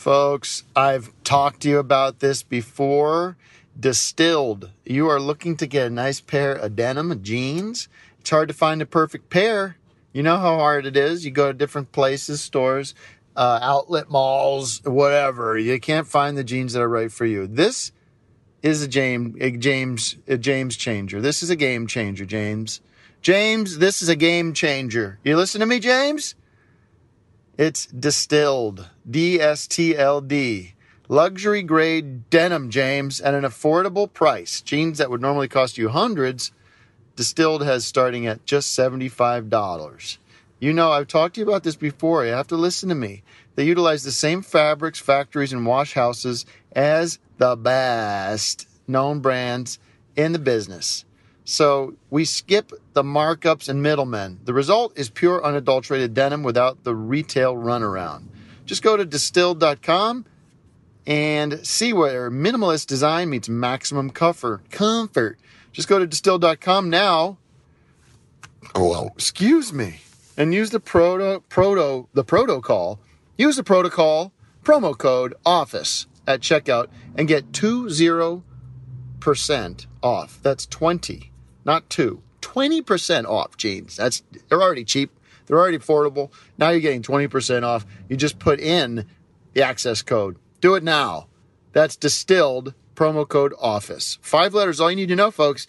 Folks, I've talked to you about this before. Distilled. You are looking to get a nice pair of denim jeans. It's hard to find the perfect pair. You know how hard it is. You go to different places, stores, outlet malls, whatever. You can't find the jeans that are right for you. This is a James changer. This is a game changer, James. James, this is a game changer. You listen to me, James? It's Distilled. D-S-T-L-D. Luxury grade denim, James, at an affordable price. Jeans that would normally cost you hundreds, Distilled has starting at just $75. You know, I've talked to you about this before. You have to listen to me. They utilize the same fabrics, factories, and wash houses as the best known brands in the business. So we skip the markups and middlemen. The result is pure unadulterated denim without the retail runaround. Just go to distilled.com and see where minimalist design meets maximum comfort. Just go to distilled.com now. Oh, excuse me. And use the protocol. Use the protocol promo code OFFICE at checkout and get 20% off. That's 20, not 2. 20% off jeans. They're already cheap. They're already affordable. Now you're getting 20% off. You just put in the access code. Do it now. That's Distilled, promo code OFFICE. 5 letters, all you need to know, folks.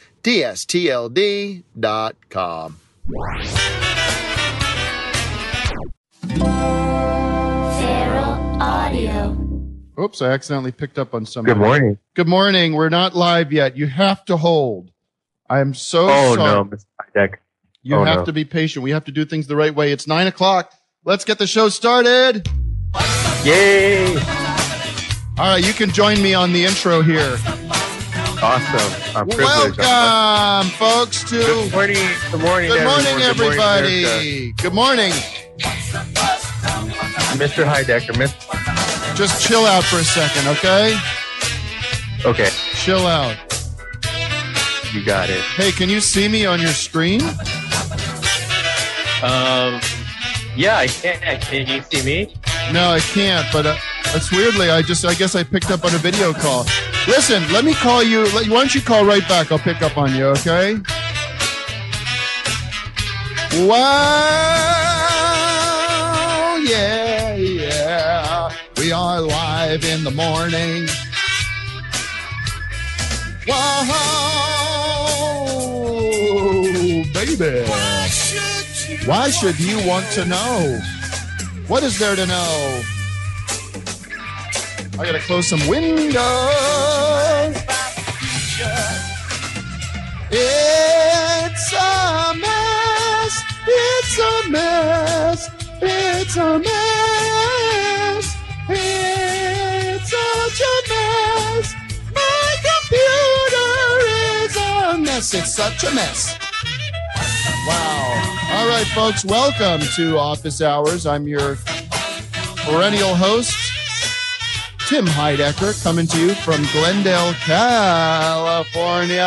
DSTLD.com. Feral Audio. Oops, I accidentally picked up on something. Good morning. Good morning. We're not live yet. You have to hold. I am so sorry. Oh, no, Mr. Heideck. You have to be patient. We have to do things the right way. It's 9 o'clock. Let's get the show started. Yay. All right, you can join me on the intro here. Awesome. I'm privileged. Welcome, folks, to... Good morning. Good morning, Good morning, everyone. everybody. Good morning. Mr. Heidecker. Just chill out for a second, okay? Okay. Chill out. You got it. Hey, can you see me on your screen? Yeah, I can. Can you see me? No, I can't, but that's weirdly, I guess I picked up on a video call. Listen, let me call you. Why don't you call right back? I'll pick up on you, okay? Wow, yeah. We are live in the morning. Wow, baby. Why should you want to know? What is there to know? I gotta close some windows. It's a mess. It's a mess. It's a mess. It's such a mess. My computer is a mess. It's such a mess. Wow. All right, folks, welcome to Office Hours. I'm your perennial host, Tim Heidecker, coming to you from Glendale, California,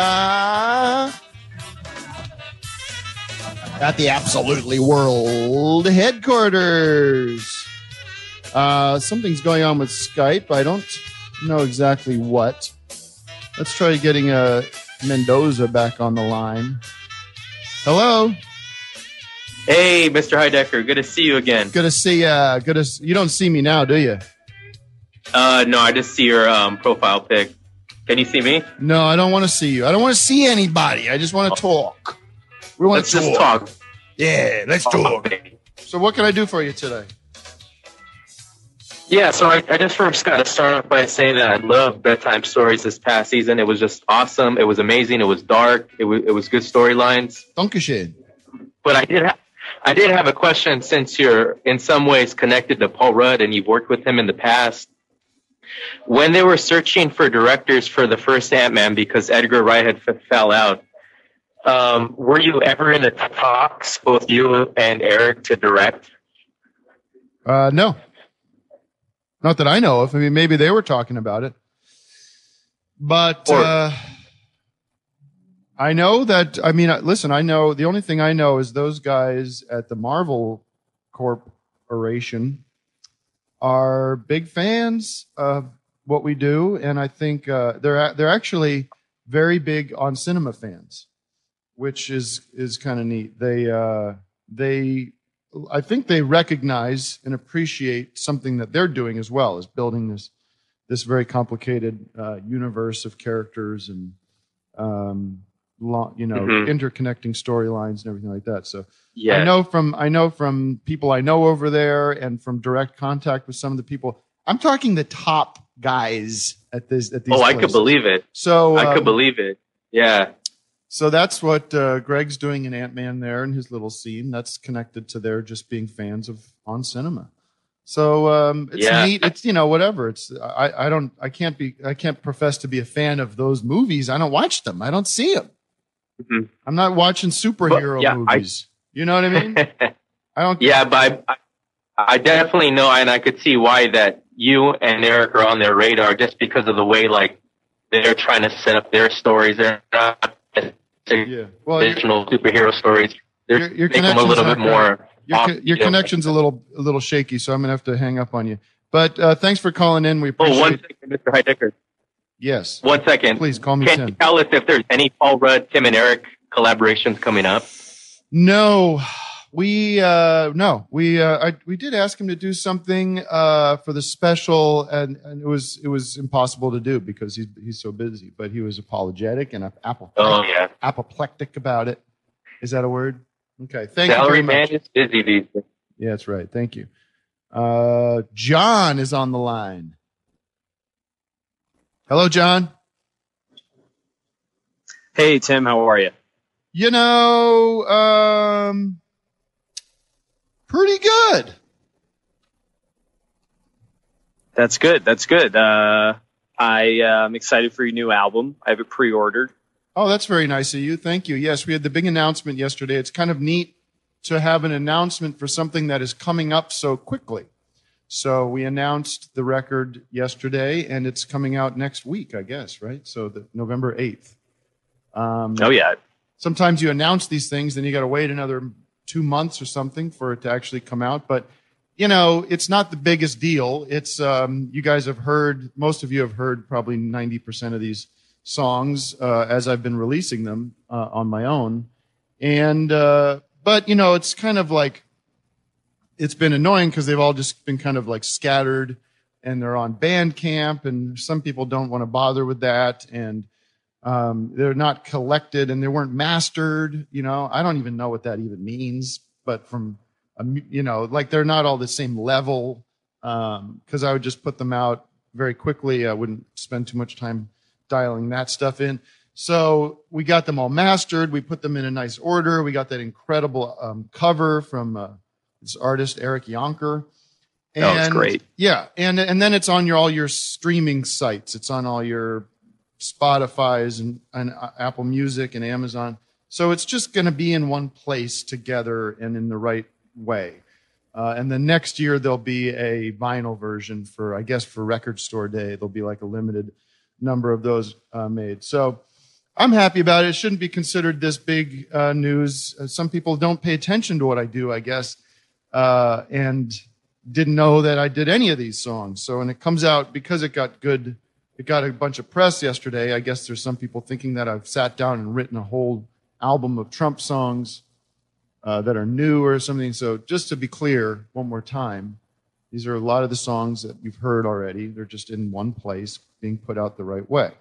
at the Absolutely World headquarters. Something's going on with Skype. I don't know exactly what. Let's try getting Mendoza back on the line. Hello. Hey, Mr. Heidecker. Good to see you again. Good to see you. You don't see me now, do you? No, I just see your profile pic. Can you see me? No, I don't want to see you. I don't want to see anybody. I just want to talk. Let's just talk. Yeah, let's talk. So what can I do for you today? Yeah, so I just first got to start off by saying that I loved Bedtime Stories this past season. It was just awesome. It was amazing. It was dark. It was good storylines. Dankeschön. But I did have a question, since you're in some ways connected to Paul Rudd and you've worked with him in the past. When they were searching for directors for the first Ant-Man because Edgar Wright had fell out, were you ever in the talks, both you and Eric, to direct? No. Not that I know of. I mean, maybe they were talking about it. But I know that, I mean, listen, I know, the only thing I know is those guys at the Marvel Corporation are big fans of what we do, and I think they're actually very big on cinema fans, which is kind of neat. I think they recognize and appreciate something that they're doing as well, as building this very complicated universe of characters and interconnecting storylines and everything like that. So Yeah. I know from people I know over there and from direct contact with some of the people. I'm talking the top guys at these. I places. could believe it. So I could believe it. Yeah. So that's what Greg's doing in Ant-Man there in his little scene. That's connected to their just being fans of On Cinema. So it's neat. It's whatever. It's I can't profess to be a fan of those movies. I don't watch them. I don't see them. Mm-hmm. I'm not watching superhero movies. You know what I mean? I don't. Yeah, but I definitely know, and I could see why that you and Eric are on their radar, just because of the way they're trying to set up their stories. They're not traditional superhero stories. They're making them a little bit more. Your connection's a little shaky, so I'm gonna have to hang up on you. But thanks for calling in. We appreciate. Oh, 1 second, Mr. Heidecker. Yes. 1 second. Please call me Can Tim. you tell us if there's any Paul Rudd, Tim, and Eric collaborations coming up? No, we did ask him to do something for the special, and it was impossible to do because he's so busy. But he was apologetic and apoplectic about it. Is that a word? Okay, thank you very much. Salary man is busy these days. Yeah, that's right. Thank you. John is on the line. Hello, John. Hey, Tim. How are you? Pretty good. That's good. That's good. I'm excited for your new album. I have it pre-ordered. Oh, that's very nice of you. Thank you. Yes, we had the big announcement yesterday. It's kind of neat to have an announcement for something that is coming up so quickly. So we announced the record yesterday, and it's coming out next week, I guess, right? So November 8th. Sometimes you announce these things, then you got to wait another 2 months or something for it to actually come out. But, it's not the biggest deal. It's you guys have heard, most of you have heard probably 90% of these songs as I've been releasing them on my own. And but it's kind of like it's been annoying because they've all just been kind of like scattered, and they're on Bandcamp, and some people don't want to bother with that, and they're not collected, and they weren't mastered. I don't even know what that even means, but from they're not all the same level, because I would just put them out very quickly. I wouldn't spend too much time dialing that stuff in. So we got them all mastered. We put them in a nice order. We got that incredible cover from this artist, Eric Yonker. And, that's great. Yeah. And then it's on all your streaming sites. It's on all your Spotify's and Apple Music and Amazon. So it's just going to be in one place together and in the right way. And then next year there'll be a vinyl version for Record Store Day. There'll be like a limited number of those made. So I'm happy about it. It shouldn't be considered this big news. Some people don't pay attention to what I do, I guess, and didn't know that I did any of these songs. So when it comes out, because it got a bunch of press yesterday, I guess there's some people thinking that I've sat down and written a whole album of Trump songs that are new or something. So just to be clear one more time, these are a lot of the songs that you've heard already. They're just in one place being put out the right way.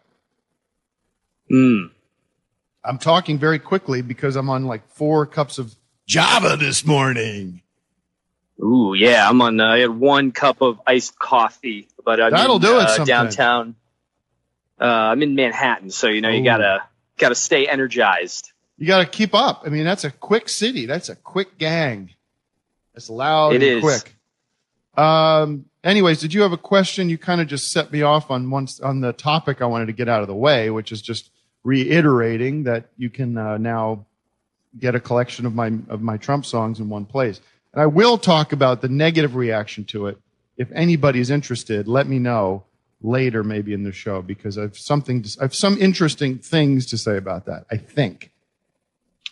I'm talking very quickly because I'm on like 4 cups of Java this morning. Ooh, yeah. I'm on. I had 1 cup of iced coffee, but that'll do it sometime. Downtown. I'm in Manhattan, so you gotta stay energized. You gotta keep up. I mean, that's a quick city. That's a quick gang. It's loud and quick. Anyways, did you have a question? You kind of just set me off on the topic I wanted to get out of the way, which is just reiterating that you can now get a collection of my Trump songs in one place. And I will talk about the negative reaction to it. If anybody's interested, let me know later, maybe in the show, because I have some interesting things to say about that, I think.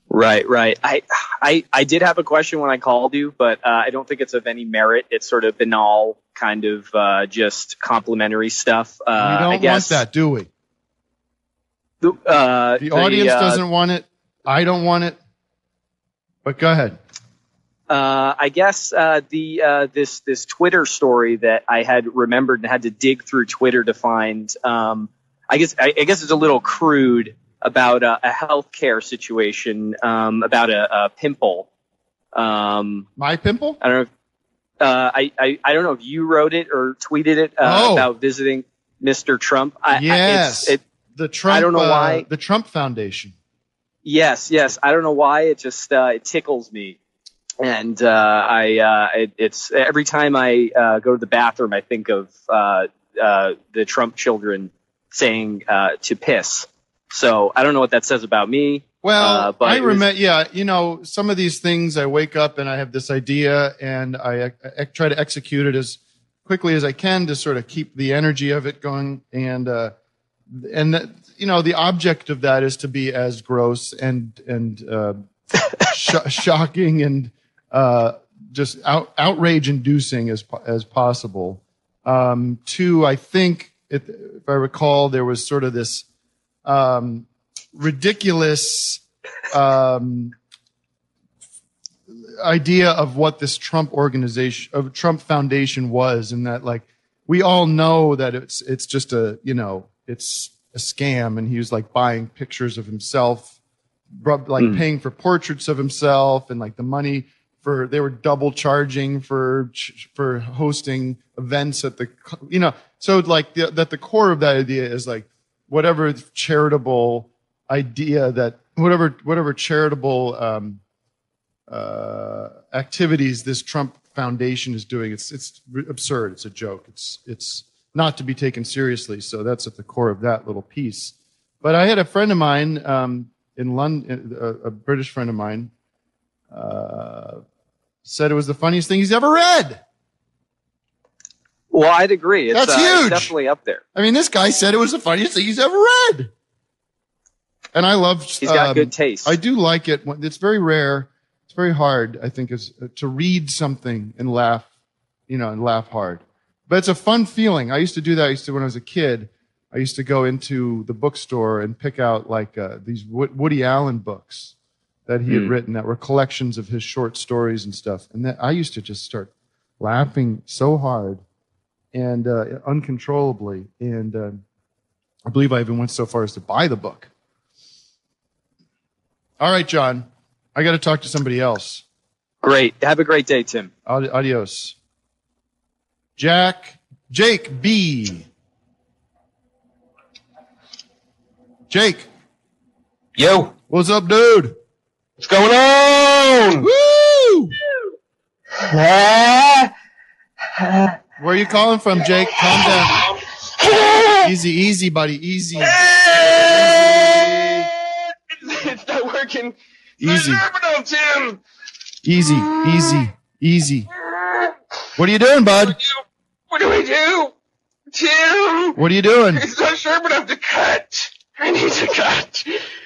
Right. I did have a question when I called you, but I don't think it's of any merit. It's sort of banal, kind of just complimentary stuff. We don't want that, do we? The audience doesn't want it. I don't want it. But go ahead. I guess this Twitter story that I had remembered and had to dig through Twitter to find. I guess it's a little crude about a healthcare situation, about a pimple. My pimple? I don't know. I don't know if you wrote it or tweeted it about visiting Mr. Trump. Yes. The Trump. I don't know why. The Trump Foundation. Yes. I don't know why. It just it tickles me, and it's every time I go to the bathroom, I think of the Trump children saying to piss. So I don't know what that says about me. Well, but I remember, some of these things I wake up and I have this idea and I try to execute it as quickly as I can to sort of keep the energy of it going. And that, the object of that is to be as gross and shocking and just outrage inducing as possible. Two, I think, if I recall, there was sort of this ridiculous idea of what this Trump organization, of Trump Foundation was, and that like we all know that it's just it's a scam, and he was like buying pictures of himself, like paying for portraits of himself, and like the money they were double charging for hosting events at the so like that the core of that idea is like whatever charitable idea that whatever charitable activities this Trump Foundation is doing, it's absurd. It's a joke. It's not to be taken seriously. So that's at the core of that little piece. But I had a friend of mine in London, a British friend of mine, said it was the funniest thing he's ever read. Well, I'd agree. That's huge. It's definitely up there. I mean, this guy said it was the funniest thing he's ever read. And I love. He's got good taste. I do like it. It's very rare. It's very hard, I think, is to read something and laugh, and laugh hard. But it's a fun feeling. I used to do that. When I was a kid, I used to go into the bookstore and pick out like these Woody Allen books that he had written that were collections of his short stories and stuff. And that I used to just start laughing so hard and uncontrollably. And I believe I even went so far as to buy the book. All right, John, I got to talk to somebody else. Great. Have a great day, Tim. Adios. Jake B. Jake. Yo. What's up, dude? What's going on? Woo! Where are you calling from, Jake? Calm down. Easy, buddy. Easy. It's not working. Easy. Tim. Easy. What are you doing, bud? What do we do? Tim. What are you doing? It's not sharp enough to cut. I need to cut.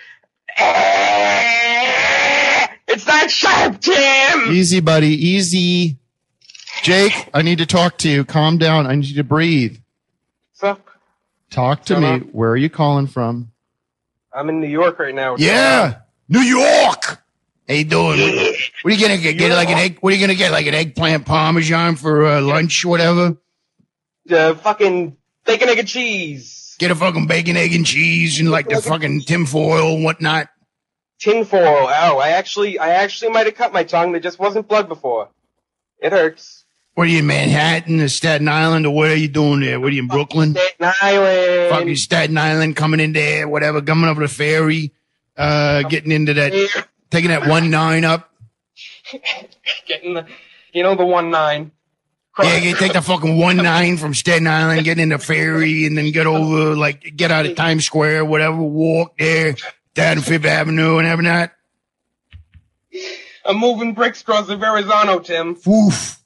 It's not sharp, Tim. Easy, buddy. Easy. Jake, I need to talk to you. Calm down. I need you to breathe. What's up? Talk to me. Where are you calling from? I'm in New York right now. Yeah. New York. How you doing? What are you gonna get? Get like an egg? What are you gonna get? Like an eggplant parmesan for lunch, whatever? Fucking bacon, egg, and cheese. Get a fucking bacon, egg, and cheese, and like the fucking tinfoil and whatnot. Tinfoil. Oh, I actually might have cut my tongue. There just wasn't blood before. It hurts. What are you in Manhattan or Staten Island, or what are you doing there? What are you in Brooklyn? Staten Island. Fucking Staten Island, coming in there, whatever, coming over the ferry, getting into that, taking that 1-9 up. Getting the 1-9. Yeah, you take the fucking 1-9 from Staten Island, get in the ferry, and then get over, like, get out of Times Square, whatever, walk there, down Fifth Avenue and having that. I'm moving bricks across the Verrazano, Tim. Foof.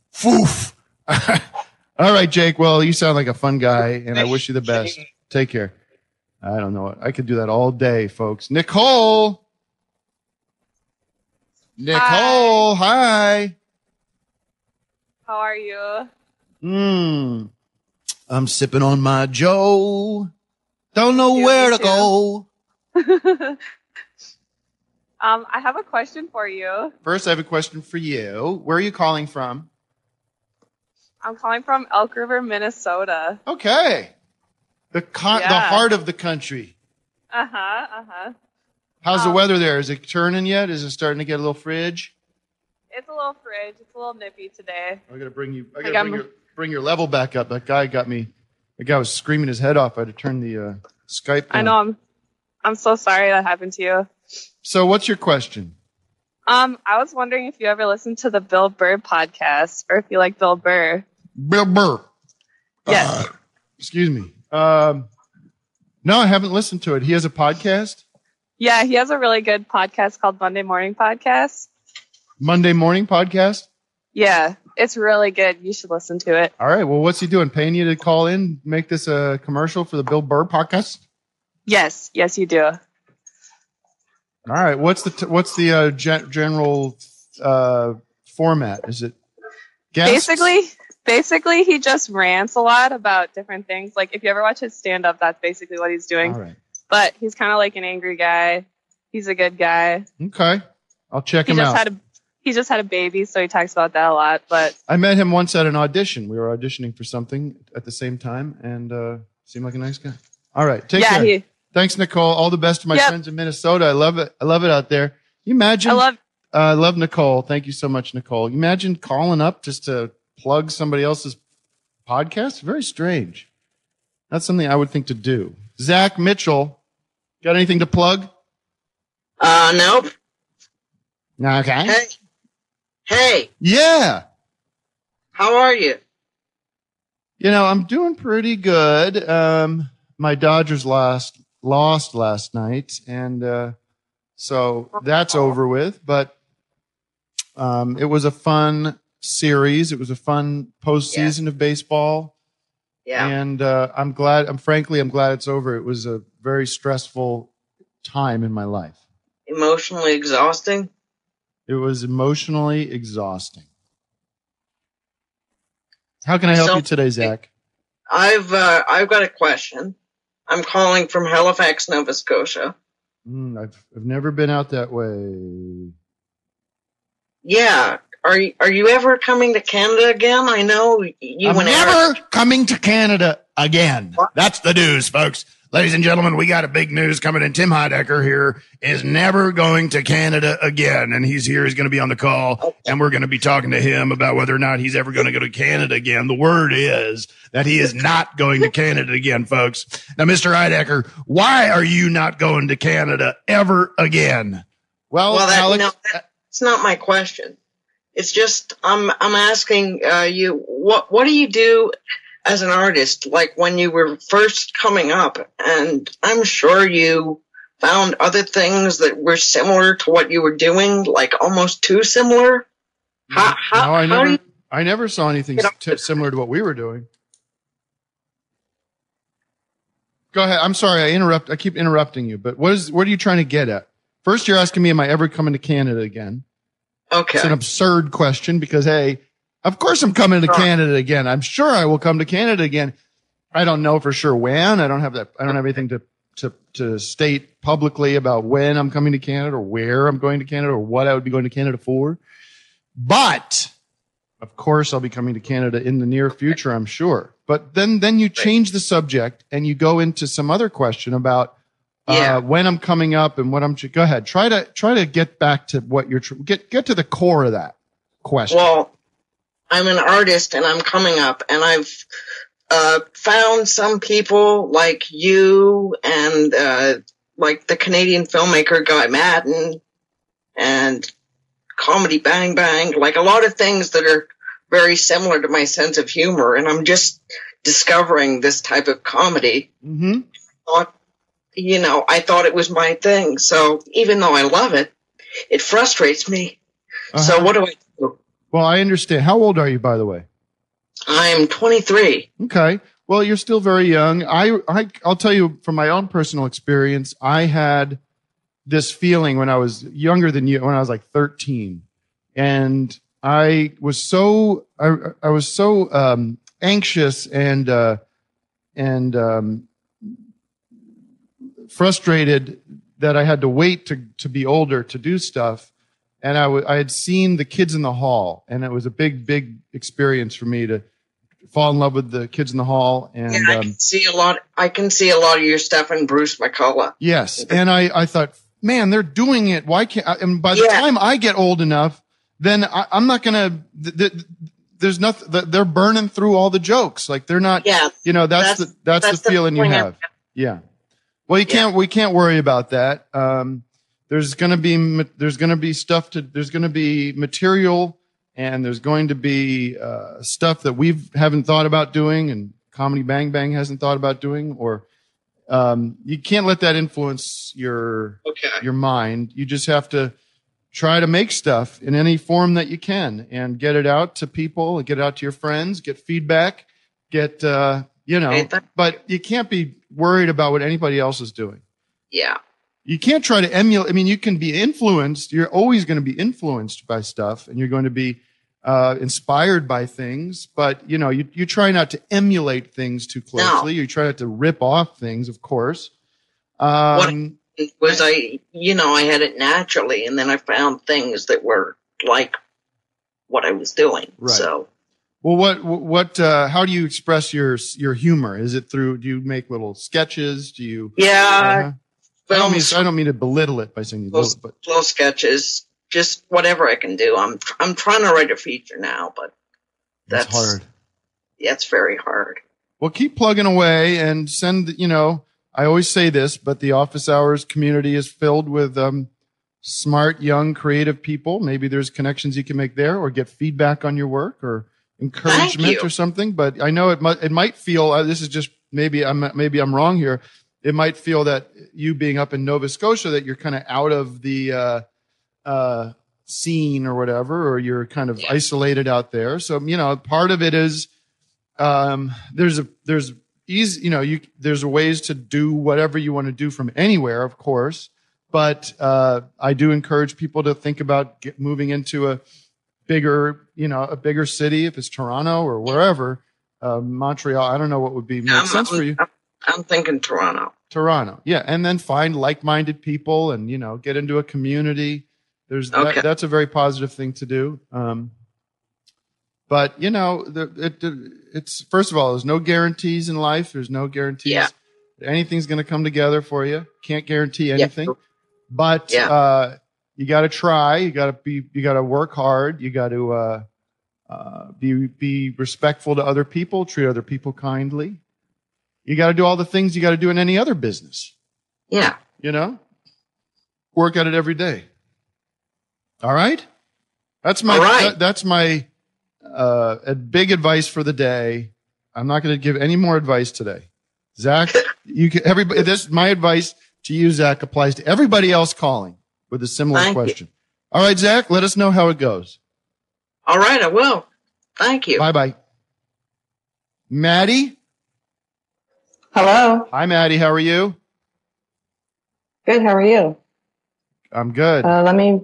All right, Jake. Well, you sound like a fun guy, and I wish you the best. Take care. I don't know. I could do that all day, folks. Nicole. Nicole, hi. How are you? I'm sipping on my Joe. Don't know Me where to too. go. I have a question for you. First, I have a question for you. Where are you calling from? I'm calling from Elk River, Minnesota. Okay. The heart of the country. Uh-huh. How's the weather there? Is it turning yet? Is it starting to get a little fridge? It's a little fridge. It's a little nippy today. I gotta bring your level back up. That guy was screaming his head off. I had to turn the Skype down. I know. I'm so sorry that happened to you. So what's your question? I was wondering if you ever listened to the Bill Burr podcast or if you like Bill Burr. Bill Burr. Yes. Excuse me. No, I haven't listened to it. He has a podcast? Yeah, he has a really good podcast called Monday Morning Podcast. Monday Morning Podcast? Yeah, it's really good. You should listen to it. All right. Well, what's he doing? Paying you to call in, make this a commercial for the Bill Burr podcast? Yes, you do. All right. What's the general format? Is it guests? Basically, he just rants a lot about different things. Like if you ever watch his stand-up, that's basically what he's doing. All right. But he's kind of like an angry guy. He's a good guy. Okay. I'll check him out. He just had a baby, so he talks about that a lot. But I met him once at an audition. We were auditioning for something at the same time, and seemed like a nice guy. All right. Take care. Thanks, Nicole. All the best to my friends in Minnesota. I love it. I love it out there. You imagine? I love Nicole. Thank you so much, Nicole. You imagine calling up just to plug somebody else's podcast? Very strange. That's something I would think to do. Zach Mitchell, got anything to plug? Nope. Okay. Hey. Yeah. How are you? You know, I'm doing pretty good. My Dodgers lost last night, and so that's over with. But it was a fun series. It was a fun postseason of baseball. Yeah. And I'm glad it's over. It was a very stressful time in my life. Emotionally exhausting? It was emotionally exhausting. How can I help you today, Zach? I've got a question. I'm calling from Halifax, Nova Scotia. I've never been out that way. Yeah. Are you ever coming to Canada again? I know you I'm never coming to Canada again. What? That's the news, folks. Ladies and gentlemen, we got a big news coming in. Tim Heidecker here is never going to Canada again. And he's here. He's going to be on the call. And we're going to be talking to him about whether or not he's ever going to go to Canada again. The word is that he is not going to Canada again, folks. Now, Mr. Heidecker, why are you not going to Canada ever again? Well, Alex, it's not my question. It's just I'm asking you what do you do as an artist, like when you were first coming up? And I'm sure you found other things that were similar to what you were doing, like almost too similar. I never saw anything similar to what we were doing. Go ahead. I'm sorry. I keep interrupting you, but what are you trying to get at? First, you're asking me, am I ever coming to Canada again? Okay. It's an absurd question because, hey, of course I'm coming to Canada again. I'm sure I will come to Canada again. I don't know for sure when. I don't have anything to state publicly about when I'm coming to Canada or where I'm going to Canada or what I would be going to Canada for. But of course I'll be coming to Canada in the near future, I'm sure. But then you change the subject and you go into some other question about when I'm coming up and what I'm. Go ahead. Try to get back to what you're. Get to the core of that question. Well, I'm an artist and I'm coming up, and I've found some people like you and like the Canadian filmmaker Guy Madden and Comedy Bang Bang, like a lot of things that are very similar to my sense of humor, and I'm just discovering this type of comedy. Mm-hmm. I thought it was my thing. So even though I love it, it frustrates me. Uh-huh. So what do I do? Well, I understand. How old are you, by the way? I'm 23. Okay. Well, you're still very young. I'll tell you from my own personal experience, I had this feeling when I was younger than you, when I was like 13, and I was so anxious and frustrated that I had to wait to be older to do stuff. And I had seen The Kids in the Hall, and it was a big experience for me to fall in love with The Kids in the Hall. And Yeah, I can see a lot. I can see a lot of your stuff in Bruce McCullough. yes, and I thought, man, they're doing it. Why can't? And by the Yeah. time I get old enough, then I'm not gonna. There's nothing. They're burning through all the jokes. Like they're not. Yeah, That's the feeling you point have. Yeah. Well, we can't worry about that. There's going to be stuff there's going to be material, and there's going to be stuff that we haven't thought about doing, and Comedy Bang Bang hasn't thought about doing, or you can't let that influence your mind. You just have to try to make stuff in any form that you can and get it out to people, get it out to your friends, get feedback, get but you can't be worried about what anybody else is doing. Yeah. You can't try to emulate. I mean, you can be influenced. You're always going to be influenced by stuff, and you're going to be inspired by things. But you try not to emulate things too closely. No. You try not to rip off things, of course. What was I had it naturally, and then I found things that were like what I was doing. Right. So. Well, how do you express your humor? Is it through? Do you make little sketches? Do you? Yeah. I don't mean to belittle it by saying but little sketches, just whatever I can do. I'm trying to write a feature now, but that's hard. Yeah, it's very hard. Well, keep plugging away and send. I always say this, but the Office Hours community is filled with smart, young, creative people. Maybe there's connections you can make there, or get feedback on your work, or encouragement or something. But I know it might feel. This is just maybe I'm wrong here. It might feel that you being up in Nova Scotia, that you're kind of out of the scene or whatever, or you're kind of isolated out there. So, part of it is there's ways to do whatever you want to do from anywhere, of course. But I do encourage people to think about moving into a bigger city, if it's Toronto or wherever, Montreal. I don't know what would make sense for you. I'm thinking Toronto. Toronto, yeah, and then find like-minded people and get into a community. That's a very positive thing to do. But it's first of all, there's no guarantees in life. There's no guarantees. Yeah. Anything's going to come together for you. Can't guarantee anything, but you got to try. You got to work hard. You got to be respectful to other people. Treat other people kindly. You got to do all the things you got to do in any other business. Yeah. Work at it every day. All right. That's my, all right. That's my, big advice for the day. I'm not going to give any more advice today. Zach, my advice to you, Zach, applies to everybody else calling with a similar question. All right, Zach, let us know how it goes. All right, I will. Thank you. Bye-bye. Maddie? Hello. Hi, Maddie. How are you? Good. How are you? I'm good. Let me.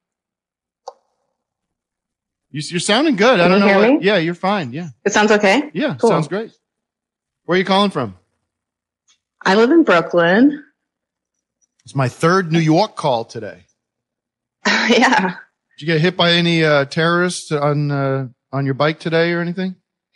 You're sounding good. Can I don't you know. hear me? Yeah, you're fine. Yeah. It sounds okay? Yeah, Cool. sounds great. Where are you calling from? I live in Brooklyn. It's my third New York call today. Yeah. Did you get hit by any terrorists on your bike today or anything?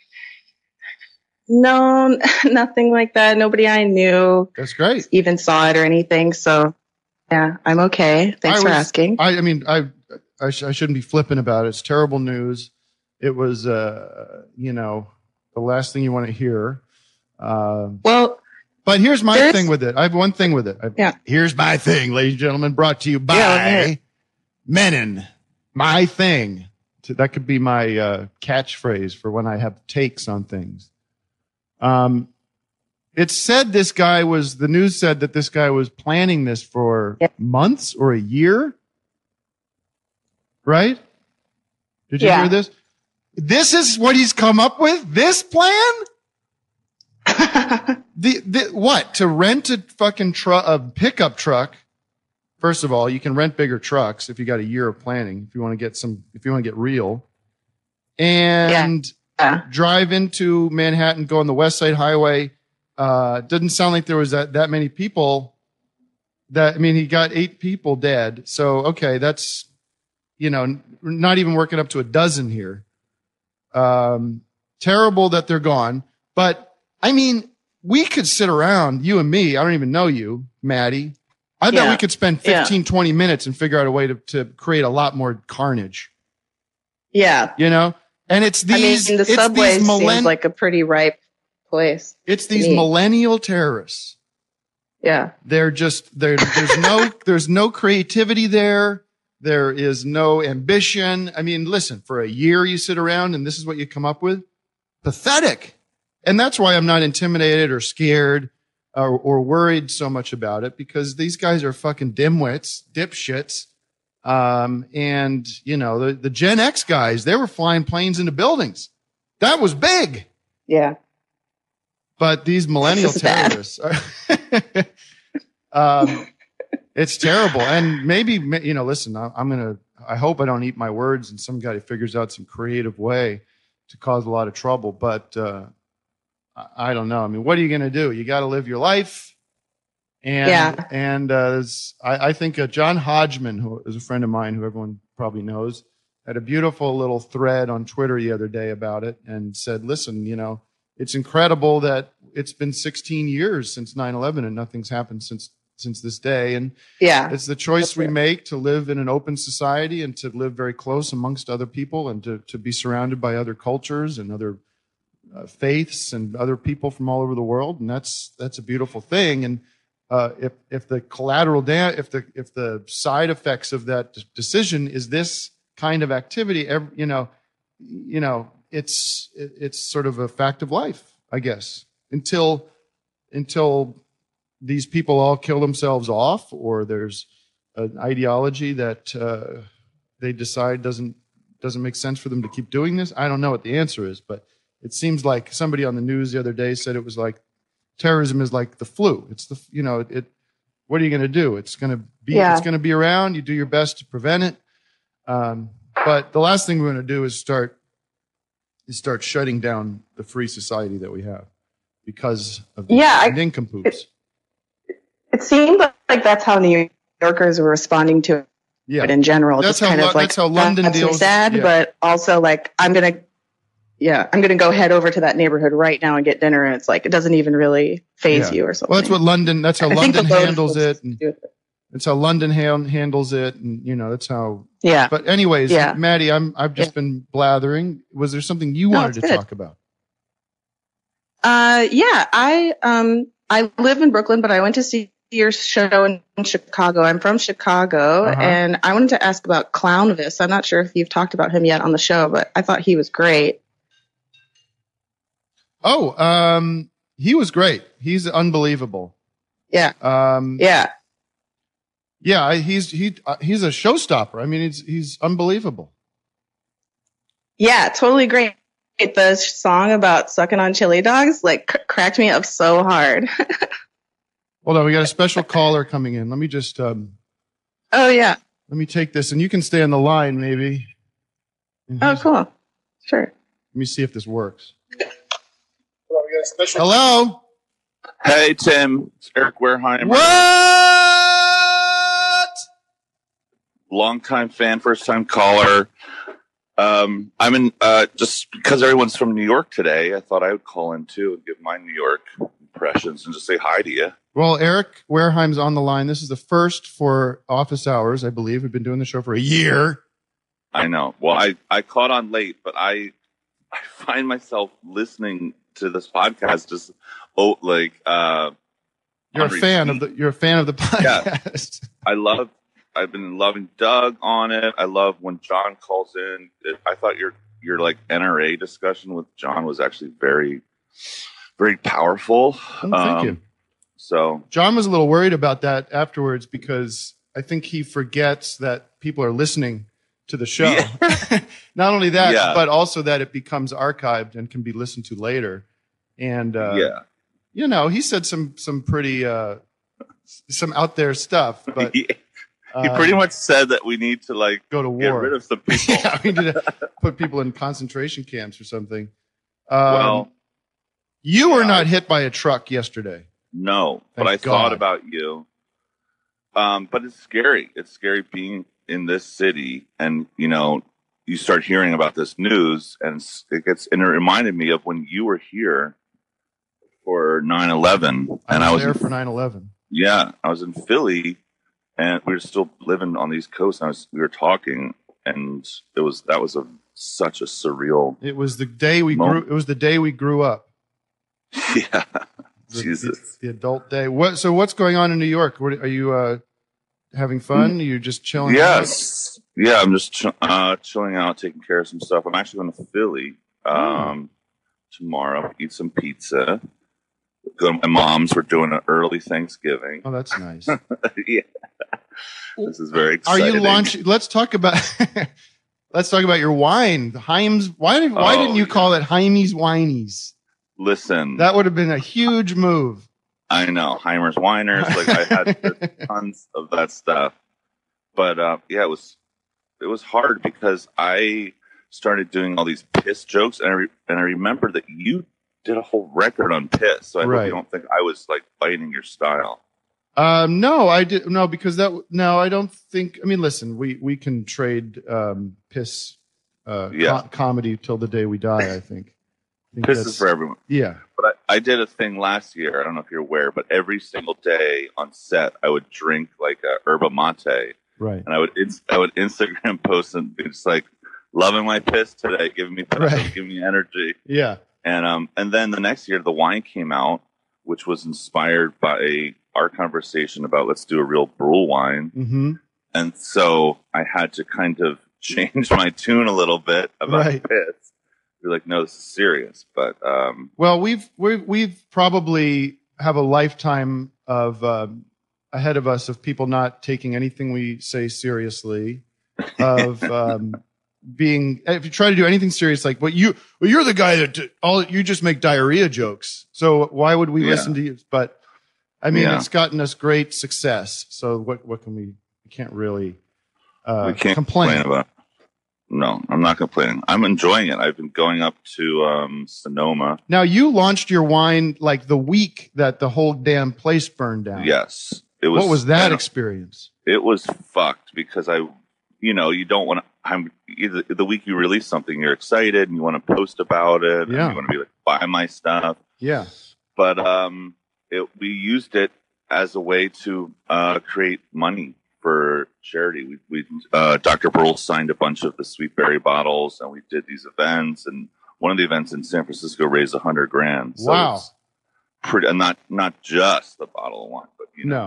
No, nothing like that. Nobody I knew That's great. even saw it or anything. So, yeah, I'm okay. Thanks for asking. I shouldn't be flippant about it. It's terrible news. It was, the last thing you want to hear. Well, but here's my thing with it. I have one thing with it. Here's my thing, ladies and gentlemen, brought to you by Menon. My thing. That could be my catchphrase for when I have takes on things. It said the news said that this guy was planning this for months or a year. Right? Did you hear this? This is what he's come up with? This plan? What? To rent a fucking a pickup truck First of all, you can rent bigger trucks if you got a year of planning. If you want to get real, and drive into Manhattan, go on the West Side Highway. Doesn't sound like there was that many people. He got 8 people dead. So okay, that's not even working up to a dozen here. Terrible that they're gone. But we could sit around, you and me. I don't even know you, Maddie. I bet we could spend 15, 20 minutes and figure out a way to create a lot more carnage. Yeah. And it's these. The subway seems like a pretty ripe place. It's these millennial terrorists. Yeah. They're just there's no creativity there. There is no ambition. Listen, for a year you sit around and this is what you come up with. Pathetic. And that's why I'm not intimidated or scared or worried so much about it, because these guys are fucking dimwits, dipshits. And the Gen X guys, they were flying planes into buildings. That was big. Yeah. But these millennial terrorists are, it's terrible. And maybe, listen, I hope I don't eat my words and some guy figures out some creative way to cause a lot of trouble. But, I don't know. What are you going to do? You got to live your life. And I think John Hodgman, who is a friend of mine, who everyone probably knows, had a beautiful little thread on Twitter the other day about it and said, listen, it's incredible that it's been 16 years since 9/11 and nothing's happened since this day. And it's the choice we make to live in an open society and to live very close amongst other people and to be surrounded by other cultures and other faiths and other people from all over the world. And that's a beautiful thing. And if the collateral if the side effects of that decision is this kind of activity, it's sort of a fact of life, I guess, until these people all kill themselves off, or there's an ideology that they decide doesn't make sense for them to keep doing this. I don't know what the answer is, but it seems like somebody on the news the other day said it was like terrorism is like the flu. It's what are you going to do? It's going to be around. You do your best to prevent it. But the last thing we're going to do is start shutting down the free society that we have because of the nincompoops. It seemed like that's how New Yorkers were responding to it in general. That's just that's how London deals. Sad, but also like I'm gonna go head over to that neighborhood right now and get dinner, and it's like it doesn't even really faze you or something. Well, that's how London handles it. It's how London handles it, and that's how. Yeah. But anyways, Maddie, I've just been blathering. Was there something you wanted to talk about? I live in Brooklyn, but I went to see your show in Chicago. I'm from Chicago, and I wanted to ask about Clownvis. I'm not sure if you've talked about him yet on the show, but I thought he was great. Oh, he was great. He's unbelievable. Yeah. Yeah, he's a showstopper. He's unbelievable. Yeah, totally great. The song about sucking on chili dogs cracked me up so hard. Hold on, we got a special caller coming in. Let me just oh yeah. Let me take this, and you can stay on the line, maybe. Oh, cool. Sure. Let me see if this works. Hello. Hey, Tim. It's Eric Werheimer. What? Long-time fan, first-time caller. I'm in, just because everyone's from New York today, I thought I would call in, too, and give my New York impressions and just say hi to you. Well, Eric Werheim's on the line. This is the first for office hours, I believe. We've been doing the show for a year. I know. Well, I caught on late, but I find myself listening to this podcast just you're a fan of the podcast. Yeah. I've been loving Doug on it. I love when John calls in. I thought your NRA discussion with John was actually very, very powerful. Oh, thank you. So John was a little worried about that afterwards because I think he forgets that people are listening to the show. Yeah. Not only that, but also that it becomes archived and can be listened to later. And he said some pretty some out there stuff, but He pretty much said that we need to like go to get war. rid of some people. Yeah, we need to put people in concentration camps or something. Well, you were not hit by a truck yesterday. No, but Thank I thought God. about you. But it's scary. It's scary being in this city, and you start hearing about this news, and it reminded me of when you were here for 9/11, and I was there for 9/11. Yeah, I was in Philly, and we were still living on the East Coast. And we were talking, and that was such a surreal. It was the day we moment. grew. It was the day we grew up. Yeah, Jesus. The adult day. So what's going on in New York? Are you having fun? Are you just chilling? Yes. Yeah, I'm just chilling out, taking care of some stuff. I'm actually going to Philly tomorrow. Eat some pizza. Go to my mom's. We're doing an early Thanksgiving. Oh, that's nice. Yeah. This is very Are exciting. you launching? Let's talk about your wine, the Heims. Why didn't you call it Heimies Wineys? Listen, That would have been a huge move. I know Heimer's Winers. Like I had tons of that stuff, but yeah, it was hard because I started doing all these piss jokes, and I remember that you did a whole record on piss. So I hope you don't think I was like biting your style. No, I did no because I don't think. I mean, listen, we can trade piss comedy till the day we die. I think piss is for everyone. Yeah. But I did a thing last year. I don't know if you're aware, but every single day on set, I would drink like a yerba mate. Right. And I would Instagram post and be just like, loving my piss today, giving me giving me energy. Yeah. And then the next year, the wine came out, which was inspired by our conversation about let's do a real Brule wine. Mm-hmm. And so I had to kind of change my tune a little bit about piss. You're like, no, this is serious. But well, we've probably have a lifetime of ahead of us of people not taking anything we say seriously. Of being, if you try to do anything serious, like, you're the guy that you just make diarrhea jokes. So why would we listen to you? But I mean, it's gotten us great success. So what can we can't really we can't complain about. No, I'm not complaining. I'm enjoying it. I've been going up to Sonoma. Now, you launched your wine like the week that the whole damn place burned down. Yes. It was. What was that experience? It was fucked because you don't want to, either the week you release something, you're excited and you want to post about it. Yeah. And you want to be like, buy my stuff. Yeah. But we used it as a way to create money for charity. We Dr. Brule signed a bunch of the Sweet Berry bottles, and we did these events. And one of the events in San Francisco raised $100,000. So wow! It's pretty, not just the bottle of wine, but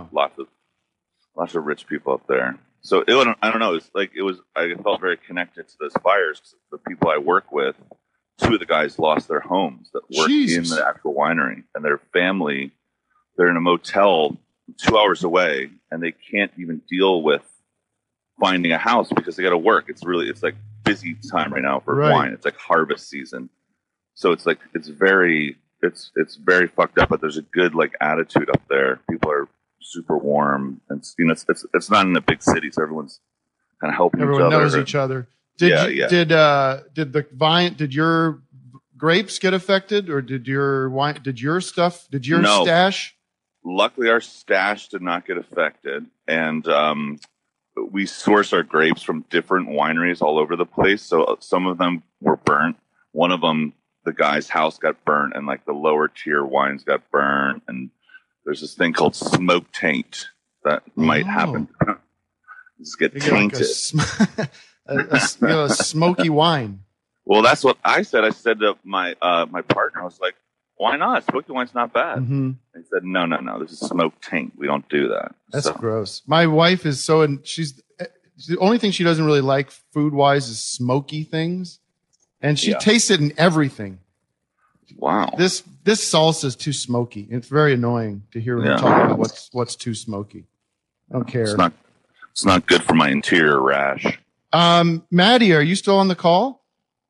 lots of rich people up there. So I don't know. I felt very connected to those fires because the people I work with. Two of the guys lost their homes that work in the actual winery, and their family. They're in a motel 2 hours away, and they can't even deal with finding a house because they got to work. It's like busy time right now for wine. It's like harvest season, so it's very fucked up. But there's a good attitude up there. People are super warm, and it's not in a big city, so everyone's kind of helping each other. Everyone knows each other. Did your grapes get affected, or did your stash? Luckily, our stash did not get affected, and we source our grapes from different wineries all over the place. So some of them were burnt. One of them, the guy's house got burnt, and the lower tier wines got burnt. And there's this thing called smoke taint that might happen. Just get tainted. A smoky wine. Well, that's what I said. I said to my partner, I was like, why not? Smoky wine's not bad. Mm-hmm. He said, no. This is smoke taint. We don't do that. That's gross. My wife is she's the only thing she doesn't really like food wise is smoky things. And she tastes it in everything. Wow. This salsa is too smoky. It's very annoying to hear her talk about what's too smoky. I don't care. It's not good for my interior rash. Maddie, are you still on the call?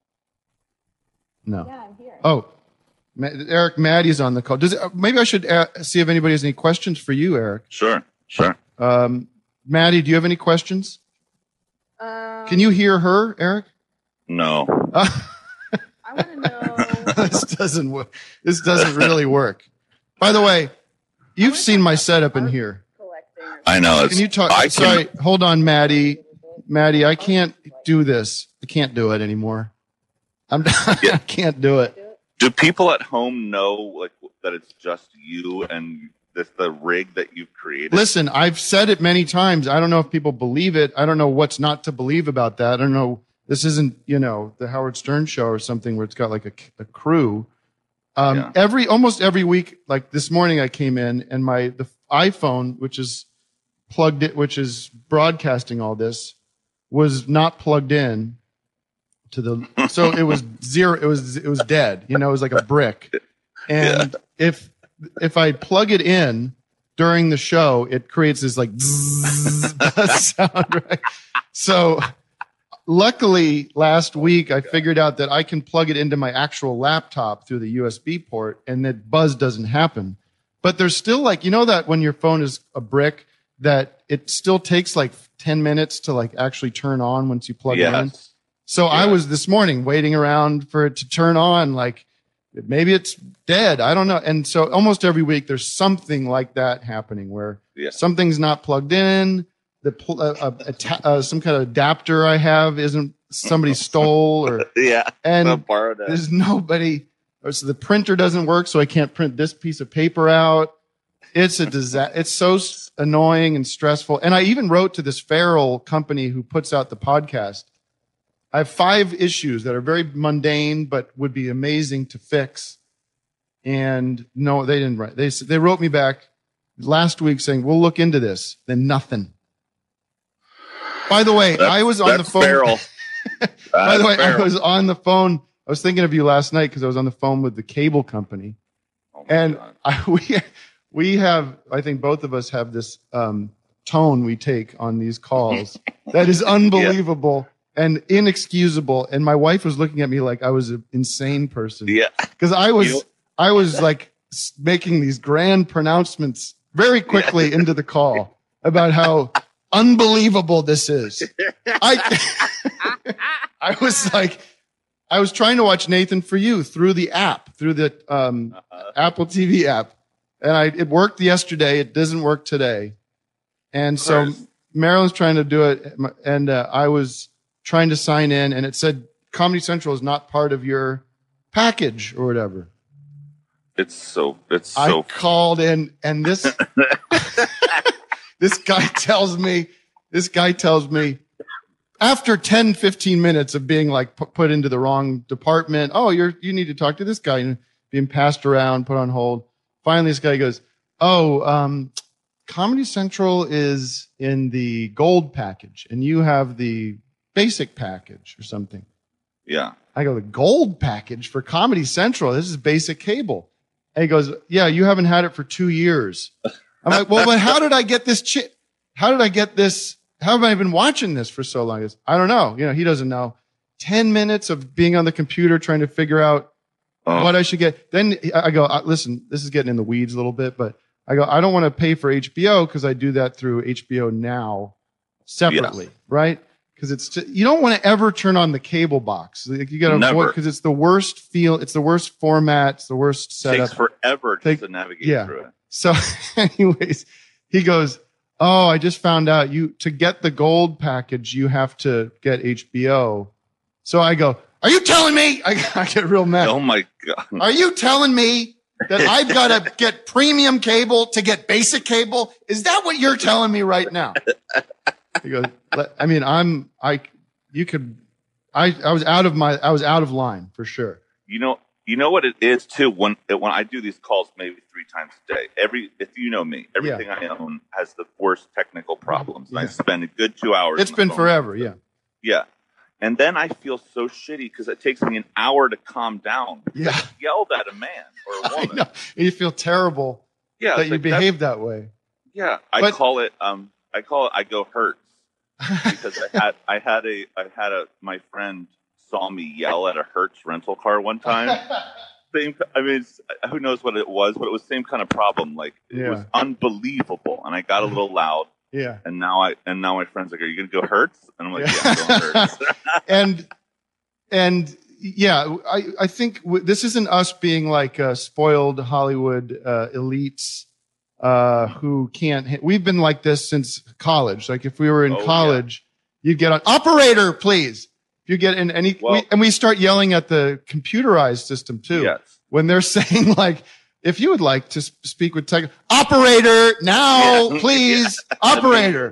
No. Yeah, I'm here. Oh, Eric, Maddie's on the call. Maybe I should see if anybody has any questions for you, Eric. Sure. Maddie, do you have any questions? Can you hear her, Eric? No. I want to know. This doesn't really work. By the way, you've seen my setup in here. I know. Can you talk? Sorry, hold on, Maddie. Maddie, I can't do this. I can't do it anymore. I can't do it. Do people at home know that it's just you and the rig that you've created? Listen, I've said it many times. I don't know if people believe it. I don't know what's not to believe about that. I don't know. This isn't, the Howard Stern show or something where it's got like a crew. Almost every week, like this morning I came in and the iPhone, which is plugged in, which is broadcasting all this, was not plugged in to so it was zero. It was dead. It was like a brick. And if I plug it in during the show, it creates this like sound, right? So luckily last week I figured out that I can plug it into my actual laptop through the USB port and that buzz doesn't happen. But there's still that when your phone is a brick, that it still takes like 10 minutes to actually turn on once you plug it in. So I was this morning waiting around for it to turn on, maybe it's dead. I don't know. And so almost every week there's something like that happening where something's not plugged in. Some kind of adapter I have isn't somebody stole or and there's nobody. So the printer doesn't work, so I can't print this piece of paper out. It's a disaster. It's so annoying and stressful. And I even wrote to this Feral company who puts out the podcast. I have 5 issues that are very mundane, but would be amazing to fix. And no, they didn't write. They wrote me back last week saying, we'll look into this. Then nothing. By the way, I was on the phone. Feral. By the way, I was on the phone. I was thinking of you last night because I was on the phone with the cable company. And we have, I think both of us have this tone we take on these calls that is unbelievable and inexcusable. And my wife was looking at me like I was an insane person. Yeah. Because I was like making these grand pronouncements very quickly into the call about how unbelievable this is. I was like, I was trying to watch Nathan For You through the app, through the Apple TV app. And it worked yesterday. It doesn't work today. And so Marilyn's trying to do it. And I was trying to sign in and it said Comedy Central is not part of your package or whatever. I called in and this, this guy tells me after 10, 15 minutes of being put into the wrong department, you need to talk to this guy and being passed around, put on hold. Finally, this guy goes, Comedy Central is in the gold package and you have the basic package or something. Yeah. I go, the gold package for Comedy Central? This is basic cable. And he goes, yeah, you haven't had it for 2 years. I'm like, well, but how did I get this? How did I get this? How have I been watching this for so long? He goes, I don't know. He doesn't know. 10 minutes of being on the computer trying to figure out what I should get. Then I go, listen, this is getting in the weeds a little bit, but I go, I don't want to pay for HBO because I do that through HBO Now separately, right? Because you don't want to ever turn on the cable box. You got to avoid because it's the worst it's the worst format, it's the worst setup. It takes forever to navigate through it. So, anyways, he goes, I just found out to get the gold package, you have to get HBO. So I go, are you telling me? I get real mad. Oh my God. Are you telling me that I've got to get premium cable to get basic cable? Is that what you're telling me right now? He goes, I mean, I was out of line for sure. You know what it is too? When I do these calls maybe 3 times a day, if you know me, everything I own has the worst technical problems. And I spend a good 2 hours. It's been forever. Yeah. Yeah. And then I feel so shitty because it takes me an hour to calm down. Yeah. I yelled at a man or a woman. I know. And you feel terrible that you behave that way. Yeah. I go Hertz because my friend saw me yell at a Hertz rental car one time. Who knows what it was, but it was the same kind of problem. It was unbelievable. And I got a little loud Yeah. And now my friends are like, are you gonna go Hertz? And I'm like, yeah, I'm going Hertz. and yeah, I think this isn't us being like spoiled Hollywood elites who can't. We've been like this since college. Like if we were in college, you'd get on operator, please. If you get in any, we start yelling at the computerized system too. Yes. When they're saying like, if you would like to speak with tech operator now, please, operator.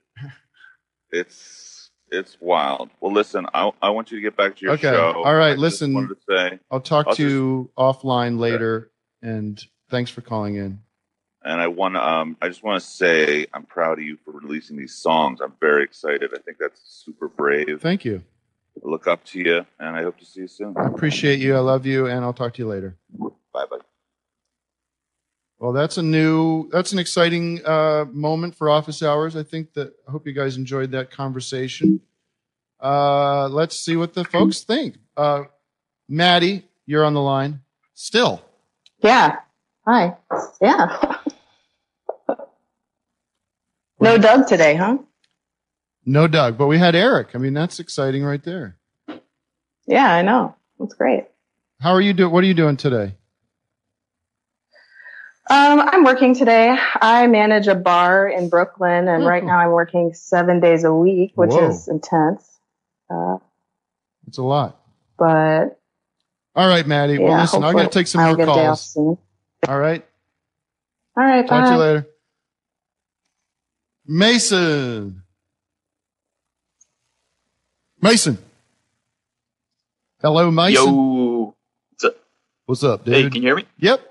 It's wild. Well, listen, I want you to get back to your show. All right. Listen, wanted to say, I'll talk to you offline later, and thanks for calling in. And I just want to say I'm proud of you for releasing these songs. I'm very excited. I think that's super brave. Thank you. I look up to you, and I hope to see you soon. I appreciate you. I love you, and I'll talk to you later. Bye-bye. Well, that's an exciting moment for office hours. I hope you guys enjoyed that conversation. Let's see what the folks think. Maddie, you're on the line. Still. Yeah. Hi. Yeah. No Doug today, huh? No Doug, but we had Eric. I mean, that's exciting right there. Yeah, I know. That's great. How are you doing? What are you doing today? I'm working today. I manage a bar in Brooklyn, and right now I'm working 7 days a week, which is intense. It's a lot. But all right, Maddie. Well, listen, I'm going to take some more calls. All right. All right. Talk bye. to you later. Mason. Hello, Mason. Yo. What's up? What's up, dude? Hey, can you hear me? Yep.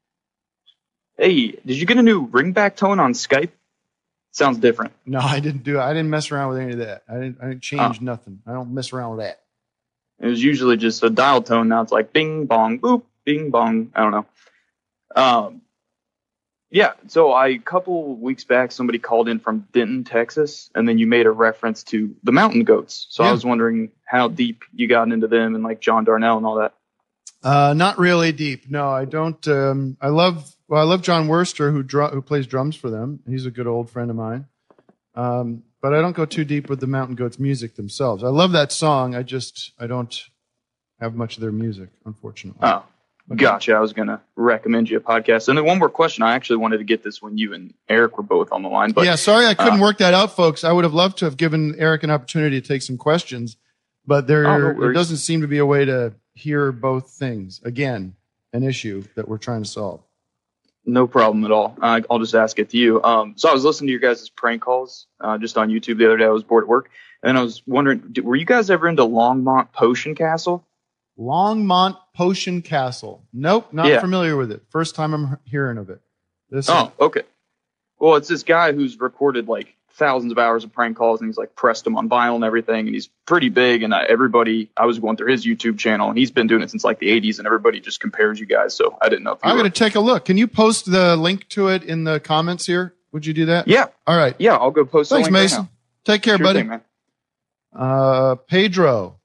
Hey, did you get a new ringback tone on Skype? Sounds different. No, I didn't do it. I didn't mess around with any of that. I didn't change nothing. I don't mess around with that. It was usually just a dial tone. Now it's like bing, bong, boop, bing, bong. I don't know. Yeah, so a couple weeks back, somebody called in from Denton, Texas, and then you made a reference to the Mountain Goats. So I was wondering how deep you got into them and like John Darnell and all that. Not really deep. No, I don't. I love John Worster, who plays drums for them. He's a good old friend of mine. But I don't go too deep with the Mountain Goats music themselves. I love that song. I don't have much of their music, unfortunately. Oh, gotcha. I was going to recommend you a podcast. And then one more question. I actually wanted to get this when you and Eric were both on the line. But yeah, sorry I couldn't work that out, folks. I would have loved to have given Eric an opportunity to take some questions, but there doesn't seem to be a way to hear both things. Again, an issue that we're trying to solve. No problem at all. I'll just ask it to you. So I was listening to your guys' prank calls just on YouTube the other day. I was bored at work, and I was wondering, were you guys ever into Longmont Potion Castle? Longmont Potion Castle. Nope, not familiar with it. First time I'm hearing of it. Okay. Well, it's this guy who's recorded like thousands of hours of prank calls, and he's like pressed them on vinyl and everything, and he's pretty big, and I was going through his YouTube channel, and he's been doing it since like the 80s, and everybody just compares you guys, so I didn't know if I'm going to take a look. Can you post the link to it in the comments here? Would you do that? Yeah. All right. Yeah, I'll go post the link. Thanks, Mason. Right now. Take care, buddy. Thing, man. Pedro.